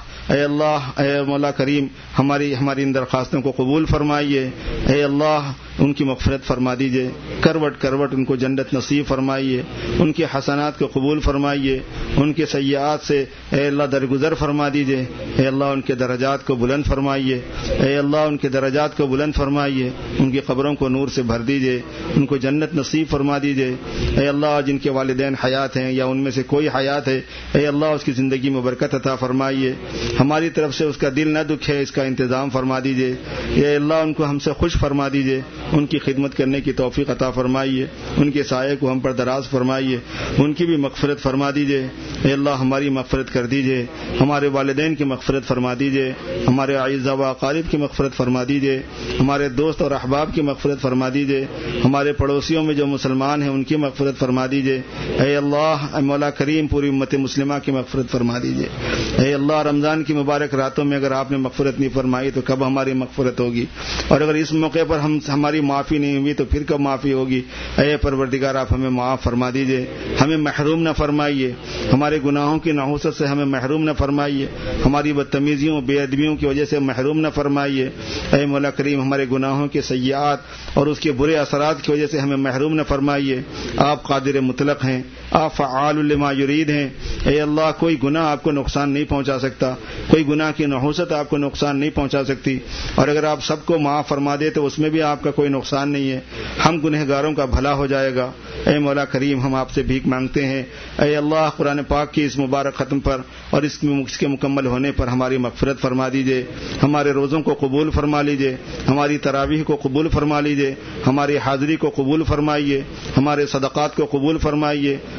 اللہ اے مولا کریم ہماری ان درخواستوں کو قبول فرمائیے. اے اللہ ان کی مغفرت فرما دیجیے, کروٹ کروٹ ان کو جنت نصیب فرمائیے, ان کے حسنات کو قبول فرمائیے, ان کے سیئات سے اے اللہ درگزر فرما دیجیے. اے اللہ ان کے درجات کو بلند فرمائیے. اے اللہ ان کے درجات کو بلند فرمائیے, ان کی قبروں کو نور سے بھر دیجیے, ان کو جنت نصیب فرما دیجیے. اے اللہ جن کے والدین حیات ہیں یا ان میں سے کوئی حیات ہے, اے اللہ اس کی زندگی میں برکت عطا فرمائیے. ہماری طرف سے اس کا دل نہ دکھے اس کا انتظام فرما دیجیے. اے اللہ ان کو ہم سے خوش فرما دیجیے, ان کی خدمت کرنے کی توفیق عطا فرمائیے, ان کے سائے کو ہم پر دراز فرمائیے, ان کی بھی مغفرت فرما دیجیے. اے اللہ ہماری مغفرت کر دیجیے, ہمارے والدین کی مغفرت فرما دیجیے, ہمارے اعزاء و اقارب کی مغفرت فرما دیجیے, ہمارے دوست اور احباب کی مغفرت فرما دیجیے, ہمارے پڑوسیوں میں جو مسلمان ہیں ان کی مغفرت فرما دیجیے. اے اللہ اے مولا کریم پوری امت مسلمہ کی مغفرت فرما دیجیے. اے اللہ رمضان کی مبارک راتوں میں اگر آپ نے مغفرت نہیں فرمائی تو کب ہماری مغفرت ہوگی, اور اگر اس موقع پر ہماری معافی نہیں ہوئی تو پھر کب معافی ہوگی. اے پروردگار آپ ہمیں معاف فرما دیجیے, ہمیں محروم نہ فرمائیے, ہمارے گناہوں کی نحوست سے ہمیں محروم نہ فرمائیے, ہماری بدتمیزیوں بے ادبیوں کی وجہ سے محروم نہ فرمائیے. اے مولا کریم ہمارے گناہوں کے سیئات اور اس کے برے اثرات کی وجہ سے ہمیں محروم نہ فرمائیے. آپ قادر مطلق ہیں, آپ فعال لما یرید ہیں. اے اللہ کوئی گناہ آپ کو نقصان نہیں پہنچا سکتا, کوئی گناہ کی نحوست آپ کو نقصان نہیں پہنچا سکتی, اور اگر آپ سب کو معاف فرما دے تو اس میں بھی آپ کا کوئی نقصان نہیں ہے, ہم گنہگاروں کا بھلا ہو جائے گا. اے مولا کریم ہم آپ سے بھیک مانگتے ہیں. اے اللہ قرآن پاک کی اس مبارک ختم پر اور اس کے مکمل ہونے پر ہماری مغفرت فرما دیجیے, ہمارے روزوں کو قبول فرما لیجیے, ہماری تراویح کو قبول فرما لیجیے, ہماری حاضری کو قبول فرمائیے, ہمارے صدقات کو قبول فرمائیے,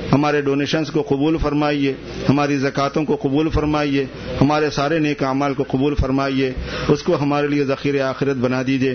ہمارے ڈونیشنز کو قبول فرمائیے، ہماری زکاتوں کو قبول فرمائیے، ہمارے سارے نیک اعمال کو قبول فرمائیے، اس کو ہمارے لیے ذخیرہ آخرت بنا دیجیے۔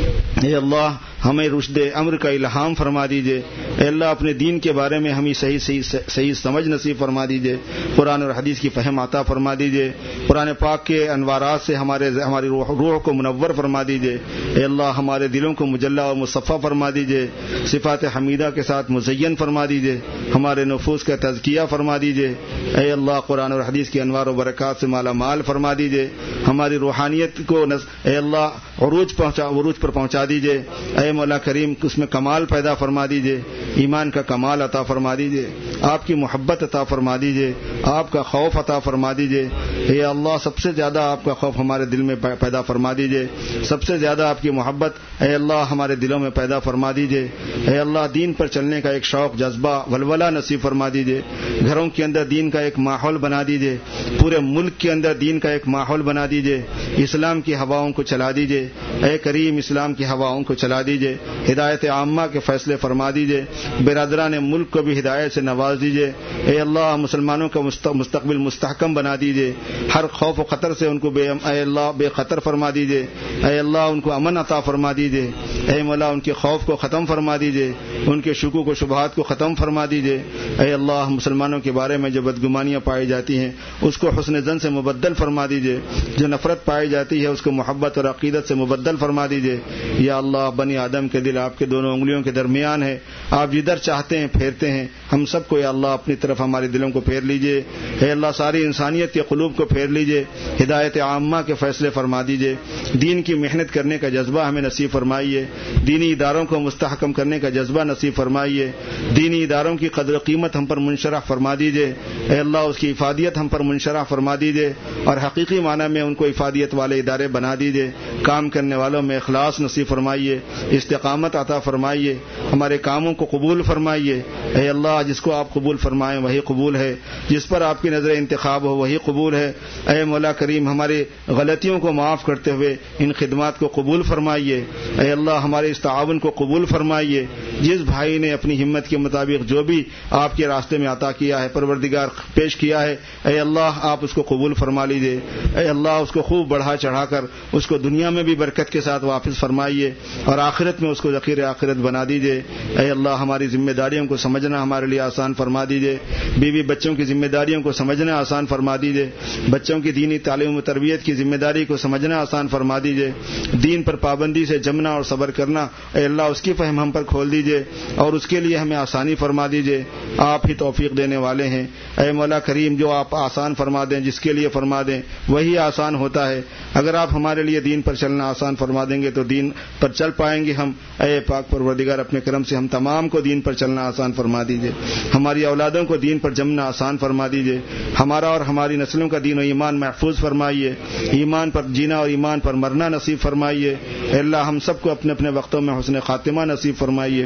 اے اللہ ہمیں رشد امر کا الہام فرما دیجیے۔ اے اللہ اپنے دین کے بارے میں ہمیں صحیح سمجھ نصیب فرما دیجیے، قرآن اور حدیث کی فہم عطا فرما دیجیے، قرآن پاک کے انوارات سے ہماری روح کو منور فرما دیجیے۔ اے اللہ ہمارے دلوں کو مجلہ اور مصفہ فرما دیجیے، صفات حمیدہ کے ساتھ مزین فرما دیجیے، ہمارے نفوس کا تزکیہ فرما دیجیے۔ اے اللہ قرآن اور حدیث کی انوار و برکات سے مالا مال فرما دیجیے، ہماری روحانیت کو اے اللہ عروج پر پہنچا دیجیے۔ اے مولا کریم اس میں کمال پیدا فرما دیجیے، ایمان کا کمال عطا فرما دیجیے، آپ کی محبت عطا فرما دیجیے، آپ کا خوف عطا فرما دیجیے۔ اے اللہ سب سے زیادہ آپ کا خوف ہمارے دل میں پیدا فرما دیجیے، سب سے زیادہ آپ کی محبت اے اللہ ہمارے دلوں میں پیدا فرما دیجیے۔ اے اللہ دین پر چلنے کا ایک شوق، جذبہ، ولولہ نصیب فرما دیجیے، گھروں کے اندر دین کا ایک ماحول بنا دیجیے، پورے ملک کے اندر دین کا ایک ماحول بنا دیجیے، اسلام کی ہواؤں کو چلا دیجیے۔ اے کریم اسلام کی ہواؤں کو چلا دیجیے، ہدایت عامہ کے فیصلے فرما دیجیے، برادران ملک کو بھی ہدایت سے نواز دیجیے۔ اے اللہ مسلمانوں کا مستقبل مستحکم بنا دیجیے، ہر خوف و خطر سے ان کو اے اللہ بے خطر فرما دیجیے، اے اللہ ان کو امن عطا فرما دیجیے، اے مولا ان کے خوف کو ختم فرما دیجیے، ان کے شکوک و شبہات کو ختم فرما دیجیے۔ اے اللہ مسلمانوں کے بارے میں جو بدگمانیاں پائی جاتی ہیں اس کو حسن ظن سے مبدل فرما دیجیے، جو نفرت پائی جاتی ہے اس کو محبت اور عقیدت سے مبدل فرما دیجیے۔ یا اللہ بنی آدم کے دل آپ کے دونوں انگلیوں کے درمیان ہے، آپ جدھر چاہتے ہیں پھیرتے ہیں، ہم سب کو یا اللہ اپنی طرف ہمارے دلوں کو پھیر لیجیے۔ اے اللہ ساری انسانیت کے قلوب کو پھیر لیجیے، ہدایت عامہ کے فیصلے فرما دیجیے، دین کی محنت کرنے کا جذبہ ہمیں نصیب فرمائیے، دینی اداروں کو مستحکم کرنے کا جذبہ نصیب فرمائیے، دینی اداروں کی قدر و قیمت ہم پر منشرح فرما دیجیے۔ اے اللہ اس کی افادیت ہم پر منشرح فرما دیجیے اور حقیقی معنی میں ان کو افادیت والے ادارے بنا دیجیے، کام کرنے والوں میں اخلاص نصیب فرمائیے، استقامت عطا فرمائیے، ہمارے کاموں کو قبول فرمائیے۔ اے اللہ جس کو آپ قبول فرمائیں وہی قبول ہے، جس پر آپ کی نظر انتخاب ہو وہی قبول ہے۔ اے مولا کریم ہماری غلطیوں کو معاف کرتے ہوئے ان خدمات کو قبول فرمائیے۔ اے اللہ ہمارے اس تعاون کو قبول فرمائیے، جس بھائی نے اپنی ہمت کے مطابق جو بھی آپ کے راستے میں عطا کیا ہے پروردگار پیش کیا ہے، اے اللہ آپ اس کو قبول فرما لیجیے۔ اے اللہ اس کو خوب بڑھا چڑھا کر اس کو دنیا میں بھی برکت کے ساتھ واپس فرمائیے اور آخرت میں اس کو ذخیرہ آخرت بنا دیجیے۔ اے اللہ ہماری ذمہ داریوں کو سمجھنا ہمارے لیے آسان فرما دیجیے، بیوی بچوں کی ذمہ داریوں کو سمجھنا آسان فرما دیجیے، بچوں کی دینی تعلیم و تربیت کی ذمہ داری کو سمجھنا آسان فرما دیجیے، دین پر پابندی سے جمنا اور صبر کرنا اے اللہ اس کی فہم ہم پر کھول دیجیے اور اس کے لیے ہمیں آسانی فرما دیجیے، آپ ہی توفیق دینے والے ہیں۔ اے مولا کریم جو آپ آسان فرما دیں، جس کے لیے فرما دیں وہی آسان ہوتا ہے، اگر آپ ہمارے لیے دین پر چلنا آسان فرما دیں گے تو دین پر چل پائیں گے ہم۔ اے پاک پروردگار اپنے کرم سے ہم تمام کو دین پر چلنا آسان فرما دیجیے، ہماری اولادوں کو دین پر جمنا آسان فرما دیجیے، ہمارا اور ہماری نسلوں کا دین و ایمان محفوظ فرمائیے، ایمان پر جینا اور ایمان پر مرنا نصیب فرمائیے۔ اے اللہ ہم سب کو اپنے اپنے وقتوں میں حسن خاتمہ نصیب فرمائیے۔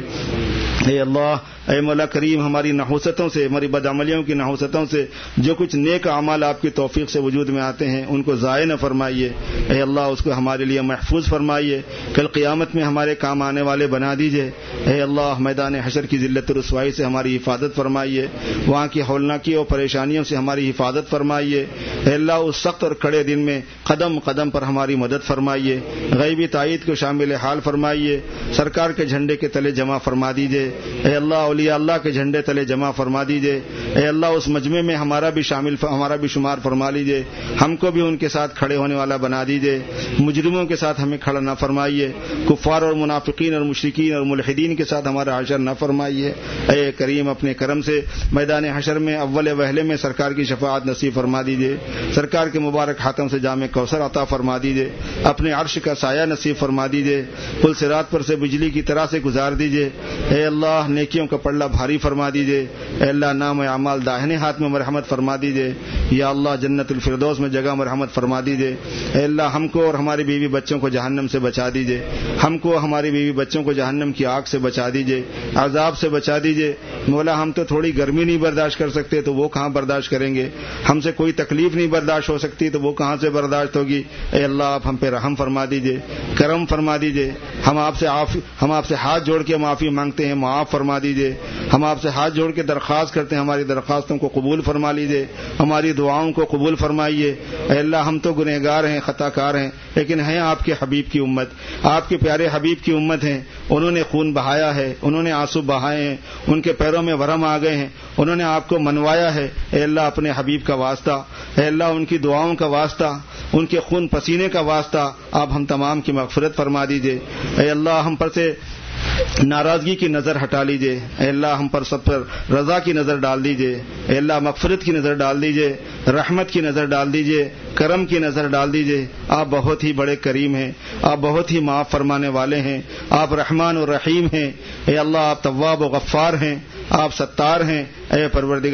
اے اللہ اے مولا کریم ہماری نحوستوں سے، ہماری بدعملیوں کی نحوستوں سے جو کچھ نیک اعمال آپ کی توفیق سے وجود میں آتے ہیں ان کو ضائع نہ فرمائیے۔ اے اللہ اس کو ہمارے لیے محفوظ فرمائیے، کل قیامت میں ہمارے کام آنے والے بنا دیجیے۔ اے اللہ میدان حشر کی ذلت و رسوائی سے ہماری حفاظت فرمائیے، وہاں کی ہولناکی اور پریشانیوں سے ہماری حفاظت فرمائیے۔ اے اللہ اس سخت اور کڑے دن میں قدم قدم پر ہماری مدد فرمائیے، غیبی تائید کو شامل حال فرمائیے، سرکار کے جھنڈے کے تلے جمع فرما دیجیے۔ اے اللہ اولیاء اللہ کے جھنڈے تلے جمع فرما دیجیے۔ اے اللہ اس مجمع میں ہمارا بھی شمار فرما لیجیے، ہم کو بھی ان کے ساتھ کھڑے ہونے والا بنا دیجیے، مجرموں کے ساتھ ہمیں کھڑا نہ فرمائیے، کفار اور منافقین اور مشرکین اور ملحدین کے ساتھ ہمارا حشر نہ فرمائیے۔ اے کریم اپنے کرم سے میدان حشر میں اول وہلے میں سرکار کی شفاعت نصیب فرما دیجیے، سرکار کے مبارک ہاتھوں سے جام کوثر عطا فرما دیجیے، اپنے عرش کا سایہ نصیب فرما دیجیے، پل صراط پر سے بجلی کی طرح سے گزار دیجیے۔ اے اللہ نیکیوں کا پلڑا بھاری فرما دیجیے۔ اے اللہ نام اعمال داہنے ہاتھ میں مرحمت فرما دیجیے، یا اللہ جنت الفردوس میں جگہ مرحمت فرما دیجیے۔ اے اللہ ہم کو اور ہماری بیوی بچوں کو جہنم سے بچا دیجیے، ہم کو ہماری بیوی بچوں کو جہنم کی آگ سے بچا دیجیے، عذاب سے بچا دیجیے۔ مولا ہم تو تھوڑی گرمی نہیں برداشت کر سکتے تو وہ کہاں برداشت کریں گے، ہم سے کوئی تکلیف نہیں برداشت ہو سکتی تو وہ کہاں سے برداشت ہوگی. اے اللہ آپ ہم پہ رحم فرما دیجئے، کرم فرما دیجئے. ہم آپ سے ہاتھ جوڑ کے معافی مانگتے ہیں، معاف فرما دیجئے. ہم آپ سے ہاتھ جوڑ کے درخواست کرتے ہیں، ہماری درخواستوں کو قبول فرما لیجئے، ہماری دعاؤں کو قبول فرمائیے. اے اللہ ہم تو گنہگار ہیں، خطا کار ہیں، لیکن ہیں آپ کے حبیب کی امت، آپ کے پیارے حبیب کی امت ہیں. انہوں نے خون بہایا ہے، انہوں نے آنسو بہائے ہیں، ان کے پیروں میں ورم آ گئے ہیں، انہوں نے آپ کو منوایا ہے. اے اللہ اپنے حبیب کا واسطہ، اے اللہ ان کی دعاؤں کا واسطہ، ان کے خون پسینے کا واسطہ آپ ہم تمام کی مغفرت فرما دیجئے. اے اللہ ہم پر سے ناراضگی کی نظر ہٹا لیجئے. اے اللہ ہم پر سب پر رضا کی نظر ڈال دیجئے. اے اللہ مغفرت کی نظر ڈال دیجئے، رحمت کی نظر ڈال دیجئے، کرم کی نظر ڈال دیجئے. آپ بہت ہی بڑے کریم ہیں، آپ بہت ہی معاف فرمانے والے ہیں، آپ رحمان و رحیم ہیں. اے اللہ آپ تواب و غفار ہیں، آپ ستار ہیں. اے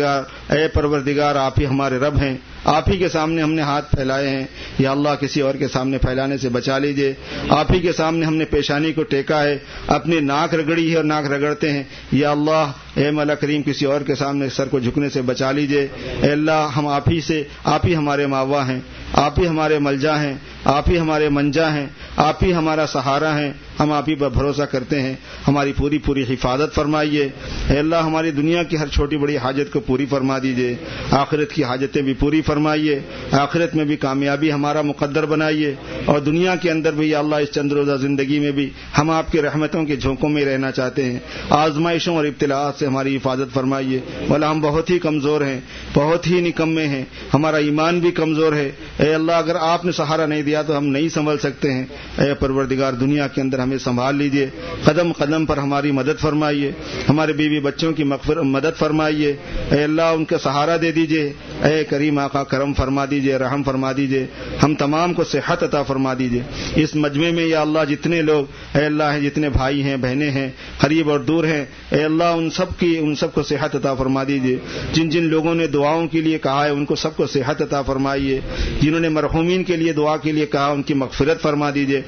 پروردگار آپ ہی ہمارے رب ہیں. آپ ہی کے سامنے ہم نے ہاتھ پھیلائے ہیں، یا اللہ کسی اور کے سامنے پھیلانے سے بچا لیجئے. آپ ہی کے سامنے ہم نے پیشانی کو ٹیکا ہے، اپنی ناک رگڑی ہے اور ناک رگڑتے ہیں. یا اللہ اے مولا کریم کسی اور کے سامنے سر کو جھکنے سے بچا لیجئے. اے اللہ ہم آپ ہی ہمارے ماوا ہیں، آپ ہی ہمارے ملجا ہیں، آپ ہی ہمارے منجا ہیں، آپ ہی ہمارا سہارا ہیں. ہم آپ ہی پر بھروسہ کرتے ہیں. ہماری پوری حفاظت فرمائیے. اے اللہ ہماری دنیا کی ہر چھوٹی بڑی حاجت کو پوری فرما دیجئے، آخرت کی حاجتیں بھی پوری فرمائیے، آخرت میں بھی کامیابی ہمارا مقدر بنائیے، اور دنیا کے اندر بھی یا اللہ اس چند روزہ زندگی میں بھی ہم آپ کی رحمتوں کے جھونکوں میں رہنا چاہتے ہیں. آزمائشوں اور ابتلاءات سے ہماری حفاظت فرمائیے. مولا ہم بہت ہی کمزور ہیں، بہت ہی نکمے ہیں، ہمارا ایمان بھی کمزور ہے. اے اللہ اگر آپ نے سہارا نہیں دیا تو ہم نہیں سنبھل سکتے ہیں. اے پروردگار دنیا کے اندر ہمیں سنبھال لیجئے، قدم قدم پر ہماری مدد فرمائیے، ہمارے بیوی بچوں کی مدد فرمائیے. اے اللہ ان کا سہارا دے دیجئے. اے کریم آقا کرم فرما دیجئے، رحم فرما دیجئے، ہم تمام کو صحت عطا فرما دیجئے. اس مجمع میں یا اللہ جتنے لوگ اے اللہ ہیں، جتنے بھائی ہیں بہنیں ہیں قریب اور دور ہیں، اے اللہ ان سب کو صحت عطا فرما دیجئے. جن لوگوں نے دعاؤں کے لیے کہا ہے ان کو سب کو صحت عطا فرمائیے. جنہوں نے مرحومین کے لیے دعا کے لیے کہا ان کی مغفرت فرما دیجئے.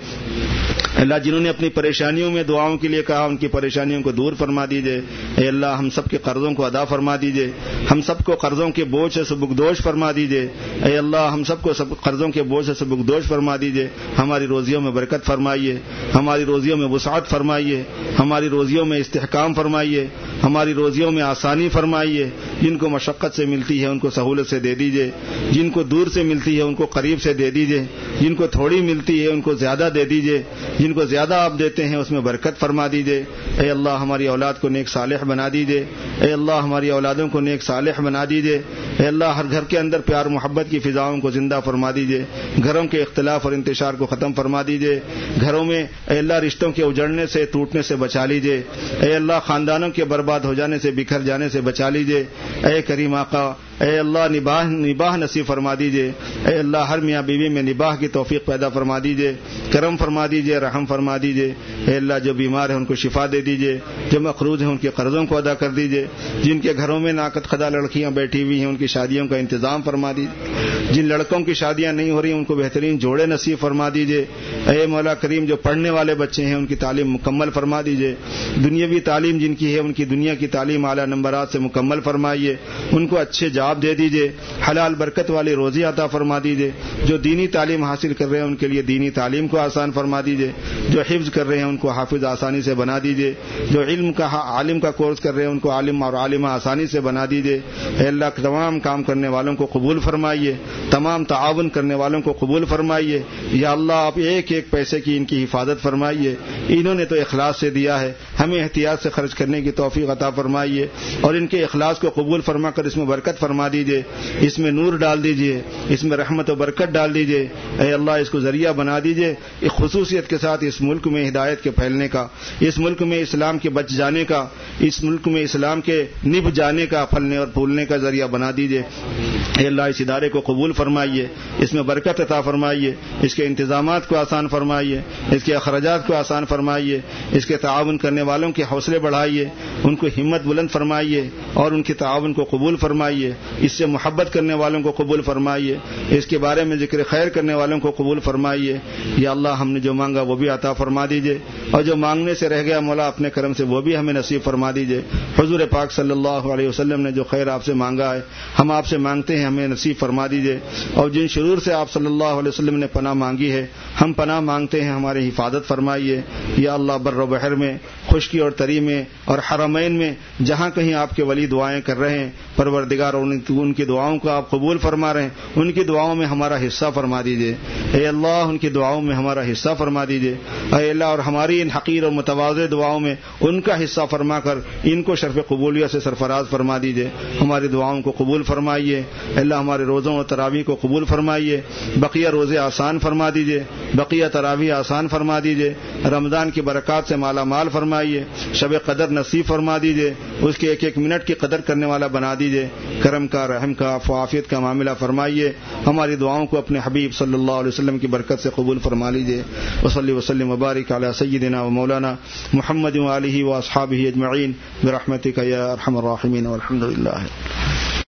اللہ جنہوں نے اپنی پریشانیوں میں دعاؤں کے لیے کہا ان کی پریشانیوں کو دور فرما دیجئے. اے اللہ ہم سب کے قرضوں کو ادا فرما دیجئے، ہم سب کو قرضوں کے بوجھ سے سبکدوش فرما دیجئے. اے اللہ ہم سب کو قرضوں کے بوجھ سے سبکدوش فرما دیجئے. ہماری روزیوں میں برکت فرمائیے، ہماری روزیوں میں وسعت فرمائیے، ہماری روزیوں میں استحکام فرمائیے، ہماری روزیوں میں آسانی فرمائیے. جن کو مشقت سے ملتی ہے ان کو سہولت سے دے دیجئے، جن کو دور سے ملتی ہے ان کو قریب سے دے دیجئے، جن کو تھوڑی ملتی ہے ان کو زیادہ دے دیجئے، جن کو زیادہ آپ دیتے ہیں اس میں برکت فرما دیجئے. اے اللہ ہماری اولاد کو نیک صالح بنا دیجئے. اے اللہ ہماری اولادوں کو نیک صالح بنا دیجئے. اے اللہ ہر گھر کے اندر پیار محبت کی فضاؤں کو زندہ فرما دیجئے. گھروں کے اختلاف اور انتشار کو ختم فرما دیجئے. گھروں میں اے اللہ رشتوں کے اجڑنے سے ٹوٹنے سے بچا لیجئے. اے اللہ خاندانوں کے برباد ہو جانے سے بکھر جانے سے بچا لیجئے. اے کریم آقا اے اللہ نباہ نصیب فرما دیجئے. اے اللہ ہر میاں بیوی میں نباہ کی توفیق پیدا فرما دیجئے، کرم فرما دیجئے، رحم فرما دیجئے. اے اللہ جو بیمار ہیں ان کو شفا دے دیجئے، جو مقروض ہیں ان کے قرضوں کو ادا کر دیجئے. جن کے گھروں میں ناقد خدا لڑکیاں بیٹھی ہوئی ہیں ان کی شادیوں کا انتظام فرما دیجئے. جن لڑکوں کی شادیاں نہیں ہو رہی ان کو بہترین جوڑے نصیب فرما دیجئے. اے مولا کریم جو پڑھنے والے بچے ہیں ان کی تعلیم مکمل فرما دیجئے. دنیاوی تعلیم جن کی ہے ان کی دنیا کی تعلیم اعلیٰ نمبرات سے مکمل فرمائیے. ان کو اچھے جاب دے دیجئے، حلال برکت والی روزی عطا فرما دیجئے. جو دینی تعلیم حاصل کر رہے ہیں ان کے لیے دینی تعلیم کو آسان فرما دیجئے. جو حفظ کر رہے ہیں ان کو حافظ آسانی سے بنا دیجئے. جو عالم کا کورس کر رہے ہیں ان کو عالم اور عالمہ آسانی سے بنا دیجئے. اے اللہ تمام کام کرنے والوں کو قبول فرمائیے، تمام تعاون کرنے والوں کو قبول فرمائیے. یا اللہ آپ ایک ایک پیسے کی ان کی حفاظت فرمائیے. انہوں نے تو اخلاص سے دیا ہے، ہمیں احتیاط سے خرچ کرنے کی توفیق عطا فرمائیے، اور ان کے اخلاص کو قبول فرما کر اس میں برکت فرما دیجئے، اس میں نور ڈال دیجئے، اس میں رحمت و برکت ڈال دیجئے. اے اللہ اس کو ذریعہ بنا دیجئے ایک خصوصیت کے ساتھ اس ملک میں ہدایت کے پھیلنے کا، اس ملک میں اسلام کے بچ جانے کا، اس ملک میں اسلام کے نبھ جانے کا، پھلنے اور پھولنے کا ذریعہ بنا دیجئے. اے اللہ اس ادارے کو قبول فرمائیے، اس میں برکت عطا فرمائیے، اس کے انتظامات کو آسان فرمائیے، اس کے اخراجات کو آسان فرمائیے، اس کے تعاون کرنے والوں کے حوصلے بڑھائیے، ان کو ہمت بلند فرمائیے اور ان کے تعاون کو قبول فرمائیے. اس سے محبت کرنے والوں کو قبول فرمائیے، اس کے بارے میں ذکر خیر کرنے والوں کو قبول فرمائیے۔ یا اللہ ہم نے جو مانگا وہ بھی عطا فرما دیجئے، اور جو مانگنے سے رہ گیا مولا اپنے کرم سے وہ بھی ہمیں نصیب فرما دیجئے۔ حضور پاک صلی اللہ علیہ وسلم نے جو خیر آپ سے مانگا ہے ہم آپ سے مانگتے ہیں، ہمیں نصیب فرما دیجئے، اور جن شرور سے آپ صلی اللہ علیہ وسلم نے پناہ مانگی ہے ہم پناہ مانگتے ہیں، ہماری حفاظت فرمائیے۔ یا اللہ بر و بحر میں، خشکی اور تری میں اور حرمین میں جہاں کہیں آپ کے ولی دعائیں کر رہے ہیں پروردگار ان کی دعاؤں کو آپ قبول فرما رہے ہیں، ان کی دعاؤں میں ہمارا حصہ فرما دیجئے۔ اے اللہ ان کی دعاؤں میں ہمارا حصہ فرما دیجئے۔ اے اللہ اور ہماری ان حقیر اور متواضع دعاؤں میں ان کا حصہ فرما کر ان کو شرف قبولیت سے سرفراز فرما دیجئے۔ ہماری دعاؤں کو قبول فرمائیے۔ اے اللہ ہمارے روزوں اور تراویح کو قبول فرمائیے، بقیہ روزے آسان فرما دیجئے، بقیہ تراویح آسان فرما دیجئے، رمضان کی برکات سے مالا مال فرمائیے، شب قدر نصیب فرما دیجئے، اس کے ایک ایک منٹ کی قدر کرنے والا بنا دیجئے، کرم کا، رحم کا، عافیت کا معاملہ فرمائیے۔ ہماری دعاؤں کو اپنے حبیب صلی اللہ علیہ وسلم کی برکت سے قبول فرما لیجئے۔ وصلی وسلم وبارک علی سیدنا و مولانا محمد و آلہ و اصحابہ اجمعین برحمتک یا ارحم الراحمین والحمد للہ۔